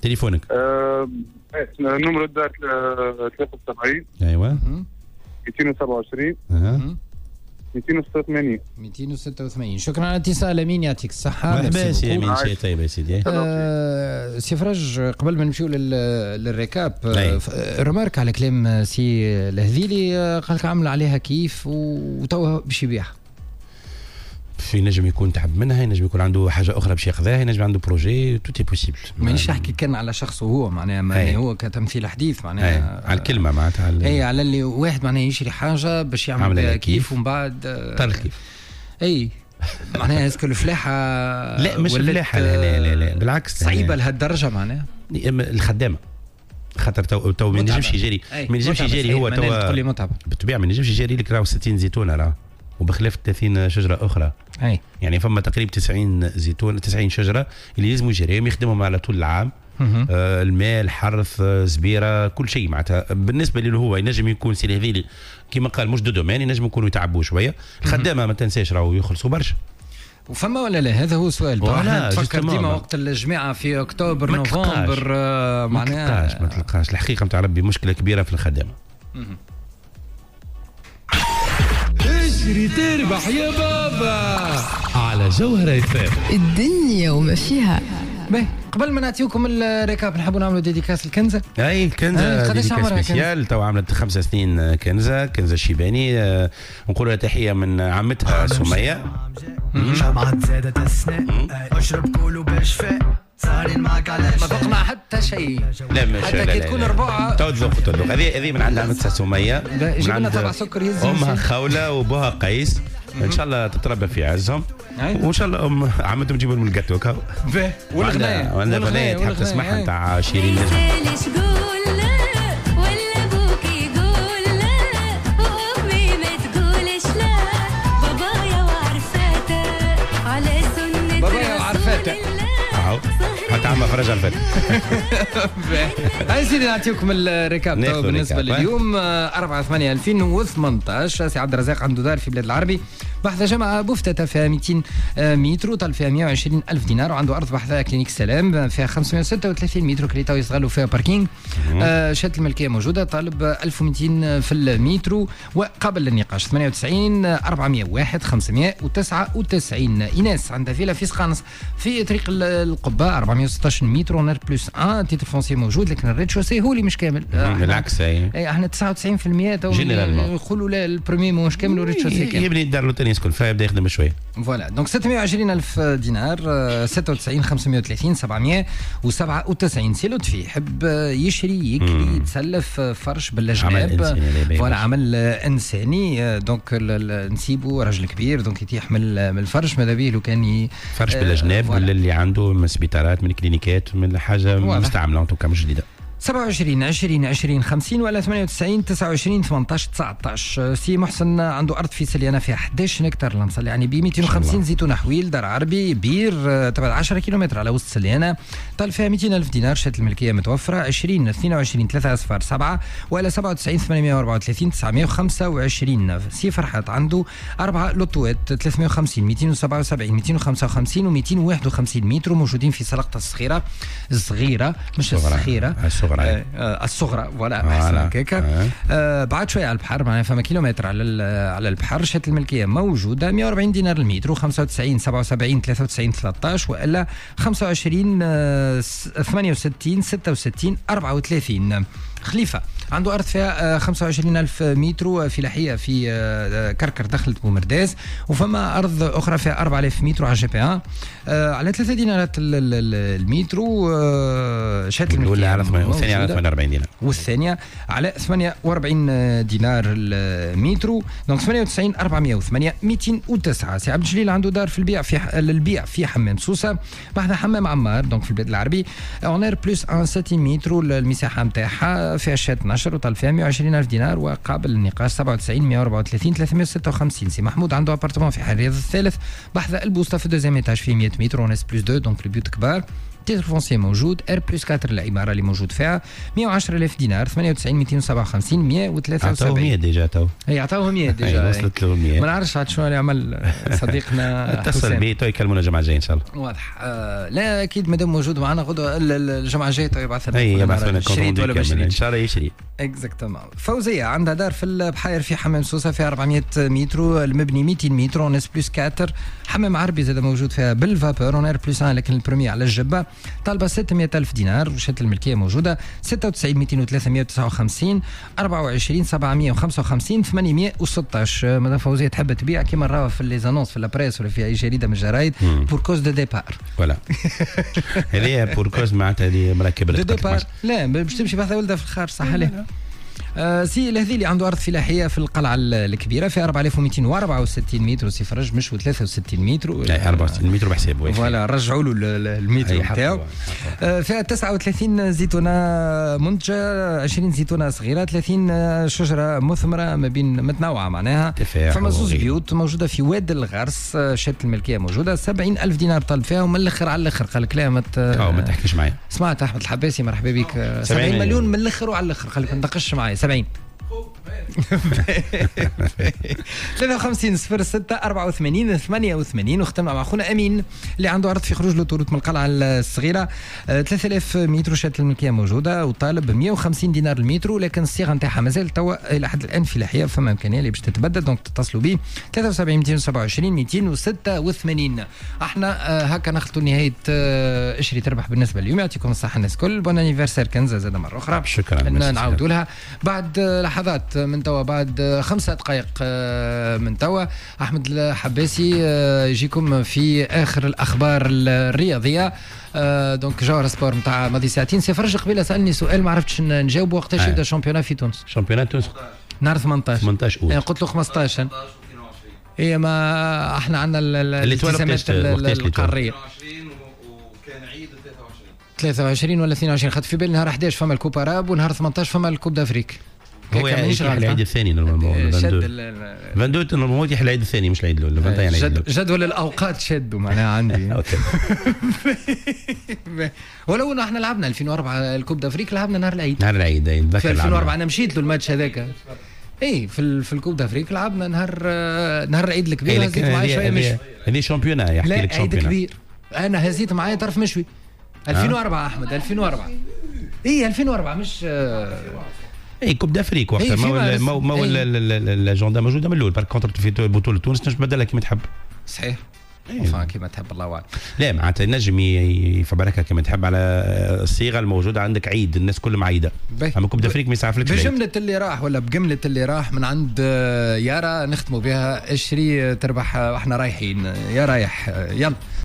تليفونك. آه، نمرو الدار ثلاثة وسبعين ايوه مئتين وسبعة وعشرين اها مئتين وستة وثمانين مئتين وستة وثمانين. شكرا على الاتصال امين، يعطيك الصحه. مرحبا سي امين، شيء طيب يا سيدي. آه سي فرج، قبل ما نمشيو للريكاب آه رمارك على كلام سي الهذيلي، قال لك عمل عليها كيف وتوا باش يبيعها. في نجم يكون تعب منها، ينجم يكون عنده حاجه اخرى باش ياخذها، ينجم عنده بروجي، تو تي بوسيبل. مانيش نحكي كان على شخصه هو معناها، معناها هو كتمثيل حديث معناها على الكلمه معناتها على اي على اللي واحد معناها يشري حاجه باش يعمل بها كيف ومن بعد تركيف. اي معناها اسكو الفلاحه لا مش الفلاحه، لا لا لا بالعكس صعيبه لهالدرجه معناها الخدامه، خاطر تو تو ما ينجمش يجري ما ينجمش يجري هو تو تقول لي متعب بالطبيعه، ما ينجمش يجري لك راهو ستين زيتونه راه وبخلاف ثلاثين شجره اخرى. اي يعني فما تقريبا تسعين زيتون تسعين شجره اللي لازم يجريهم يخدمهم على طول العام. آه الماء، الحرث، آه زبيره، كل شيء معناتها. بالنسبه له هو ينجم يكون سي هذيلي كما قال مش دو دومين، ينجم يكونوا يتعبوا شويه. الخدامه ما تنساش راهو يخلصوا برشا. وفما ولا لا؟ هذا هو السؤال. طبعا تفكر ديما وقت الجماعه في اكتوبر نوفمبر آه معناها ما تلقاش ما تلقاش الحقيقه نتاع ربي مشكله كبيره في الخدامه. اشري تربح يا بابا على جوهرة اف ام. الدنيا وما فيها. باهي قبل ما نعطيكم الريكاب نحبوا نعملوا ديديكاس الكنزه. اي الكنزه قداش عمرها سبيسيال تو عملت خمس سنين. كنزه كنزه الشيباني أه نقول لها تحيه من عمتها سميه. شبعت زادت السنة اشرب كله بشفاء صارين معك علاش ما ذقنا حتى شيء. لا مش حتى كي تكون ربوعه تو تذوق تذوق. هذه هذه من عند عمتها سميه، جيب لنا تبع سكر يزيد. امها خوله وابوها قيس، ان شاء الله تتربى في عزهم، وان شاء الله ام عمتهم تجيبوا لهم الجاتو هكا. والغنايه وعندنا غنايه تحب تسمعها نتاع شيرين نجم. حتى عم فرج الفت. هاي سيدي نعطيكم الريكاب بالنسبه لليوم أربعة ثمانية ألفين وثمانية عشر. سي عبد الرزاق عنده دار في بلاد العربي، بحث جامعه بوفتة فيها مئتين متر وطل فيها مئة وعشرين ألف دينار، وعنده ارض بحثها كلينيك سلام فيها خمسمئة وستة وثلاثين متر كريتا ويصغلوا فيها باركينج. آه شهاده الملكيه موجوده، طالب ألف ومئتين في المتر وقابل للنقاش. ثمانية وتسعين أربعمئة وواحد خمسمئة وتسعة وتسعين. ايناس عندها فيلا في سقانس في طريق القبه أربعمئة وستة عشر متر ونر بلس واحد. تيتر فونسي موجود لكن الريد شوسي هو اللي مش كامل. بالعكس اي احنا تسعة وتسعين بالمئة تو يقولوا لا البريمي مش كامل والريد شوسي كامل. يبني الدار له يسكن فيها يبدا يخدم شويه. فوالا دونك ستمئة وعشرين ألف دينار. ستة وتسعين خمسمئة وثلاثين سبعمئة وسبعة وتسعين. سي لطفي يحب يشري يكري يتسلف فرش بالاجناب. فوالا عمل انساني. دونك نسيبه راجل كبير دونك يتيح من الفرش، ماذا به لو كان فرش بالاجناب ولا اللي عنده من سبيطارات من كلينيكات من حاجه مستعمله انتو مش جديده. سبعة وعشرين عشرين عشرين خمسين ولا ثمانية وتسعين تسعة وعشرين ثمانية عشر تسعة عشر. سي محسن عنده ارض في سليانه فيها أحد عشر هكتار لمصل يعني ب مئتين وخمسين زيتون حويل، دار عربي بير تبع عشرة كيلومتر على وسط سليانه، طال فيها مئتين ألف دينار. شهاده الملكيه متوفره. عشرين اثنين وعشرين ثلاثة اصفار سبعة ولا سبعة وتسعين ثمانمئة وأربعة وثلاثين تسعمئة وخمسة وعشرين. سي فرحات عنده اربعه لوتوات ثلاثمئة وخمسين مئتين وسبعة وسبعين مئتين وخمسة وخمسين ومئتين وواحد وخمسين متر موجودين في سلقطه الصغيره الصغيره مش الصغيره الصغرى آه الصغرى ولا احسن هكاك. آه. آه بعد شويه على البحر معناها فما كيلومتر على على البحر. شهاده الملكيه موجوده. مئة وأربعين دينار المتر وخمسة وتسعين سبعة وسبعين ثلاثة وتسعين ثلاثة عشر والا خمسة وعشرين آه ثمانية وستين ستة وستين أربعة وثلاثين. خليفه عنده ارض فيها خمسة وعشرين ألف متر فلاحيه في كركر دخلت بومرداس، وفما ارض اخرى فيها أربعة آلاف متر على جي بي ان على ثلاثة دينارات المتر. شهاده الملكيه على والثانيه على ثمانية وأربعين دينار والثانيه على ثمانية وأربعين دينار المتر. دونك ثمانية وتسعين أربعمئة وثمانية مئتين وتسعة. سي عبد الجليل عنده دار في البيع في للبيع في حمام سوسه بعد حمام عمار دونك في البلاد العربي اونير بلس واحد ستين متر. المساحه نتاعها فيها شهاده نشر وطال فيها مئة وعشرين ألف دينار وقابل للنقاش. سبعة وتسعين مئة وأربعة وثلاثين ثلاثمئة وستة وخمسين. سي محمود عنده ابارتمون في حي الرياض الثالث بحث البوسطه في دوزيام ايتاج في مئة متر وناس بلس دو دونك البيوت كبار تيتر فونسي موجود ار بلس أربعة العماره اللي موجود فيها مية وعشرة آلاف دينار ثمانية وتسعين مئتين وسبعة وخمسين مئة وثلاثة وسبعين. عطاوه مية ديجا تو. اي عطاوه مية ديجا. وصلت له مية. ما نعرفش عاد شنو يعمل صديقنا اتصل بيه تو يكلمونا الجمعه الجايه ان شاء الله. واضح. آه لا اكيد مادام موجود معنا غدوه الجمعه الجايه تو يبعث لنا. اي يبعث لنا كونتون ولا ان شاء الله يشري. اكزاكتومون. فوزيه عندها دار في البحير في حمام سوسه فيها أربعمئة متر، المبني مئتين متر، اون اس بلس أربعة، حمام عربي زاد موجود فيها بالفابور اون ار بلس واحد لكن البرومي على الجبه، طالبه ستمئة ألف دينار، وشهاده الملكيه موجوده ستة وتسعين مئتين وثلاثمئة وتسعة وخمسين أربعة وعشرين سبعمئة وخمسة وخمسين ثمانمئة وستة عشر. مدام فوزيه تحب تبيع كيما نراها في لي زانونس في لابريس ولا في اي جريده من الجرايد بور كوز دو ديبار. فوالا هذه بور كوز معناتها هذه مركبه دو ديبار. لا باش تمشي بحث ولدها في الخارج صح عليه. آه سي الهذي اللي عنده ارض فلاحيه في القلعه الكبيره في أربعة آلاف ومئتين وأربعة وستين متر وسيفرج مش ثلاثة وستين متر. اي أربعة وستين متر بحسابه. فوالا رجعوا له المتر نتاعو. آه فيها تسعة وثلاثين زيتونه منتجه، عشرين زيتونه صغيره، ثلاثين شجره مثمره ما بين متنوعه معناها. فما زوج بيوت موجوده في واد الغرس، شهاده الملكيه موجوده، سبعين ألف دينار طلب فيها ومن الاخر على الاخر قال لك لا ما ما تحكيش معايا. سمعت احمد الحباسي مرحبا بك. سبعين مليون من الاخر وعلى الاخر قال لك ما تناقشش معايا. سبعين ثلاثة وخمسين صفر ستة أربعة وثمانين ثمانية وثمانين. وختمنا مع خونا امين اللي عنده ارض في خروج لوتوروت من القلعه الصغيره، ثلاثة آلاف متر، شهاده الملكيه موجوده، وطالب مئة وخمسين دينار المتر، لكن الصيغه نتاعها مازال توا الى حد الان فلاحيه، فما امكانيه اللي باش تتبدل، دونك تتصلوا به ثلاثة وسبعين مئتين وسبعة وعشرين مئتين وستة وثمانين. احنا هكا نخلطوا نهايه اشري تربح بالنسبه اليوم. يعطيكم الصحه الناس الكل، بون انيفرسير كنزه زاد مره اخرى. شكرا. نعاودوا لها بعد لحظات من توا، بعد خمسة دقائق من توا احمد الحباسي يجيكم في اخر الاخبار الرياضيه. دونك جوهر سبور نتاع ماضي ساعتين. سي فرج قبيله سالني سؤال ما عرفتش نجاوبه، وقتاش يبدا الشامبيونات في تونس؟ شامبيونات تونس نهار ثمانية عشر ثمانية عشر قلت له خمسطاش. هي ما احنا عندنا الالتزامات القاريه ثلاثة وعشرين ولا اثنين وعشرين. خدت في بالي نهار أحد عشر فما الكوب اراب، ونهار ثمانية عشر فما الكوب دافريك. هو يحيى العيد الثاني نورمالمون. فاندوت نورمالمون يحيى العيد الثاني مش العيد الاول. جد جدول الاوقات شدوا معناها عندي. ولو انه احنا لعبنا ألفين وأربعة الكوب دافريك، لعبنا نهار العيد. نهار العيد في ألفين وأربعة انا مشيت له الماتش هذاك. اي في في الكوب دافريك لعبنا نهار نهار العيد الكبير. هزيت معايا شويه مشوي. هذه شامبيونا يحكي لك شامبيونا. كبير انا هزيت معايا طرف مشوي. ألفين وأربعة احمد ألفين وأربعة. اي ألفين وأربعة مش اي كوب دافريك وقتها. ما ما الاجنده موجوده من الاول. بار كونتر في بطوله تونس تنجم تبدلها كيما تحب. صحيح. فا كيما تحب الله اعلم. لا معناتها نجم يفبركها كيما تحب على الصيغه الموجوده عندك عيد، الناس كلهم عيده. اما كوب دافريك ما يسعفلكش. بجمله اللي راح ولا بجمله اللي راح من عند يارا نختموا بها اشري تربح واحنا رايحين. يا رايح يلا.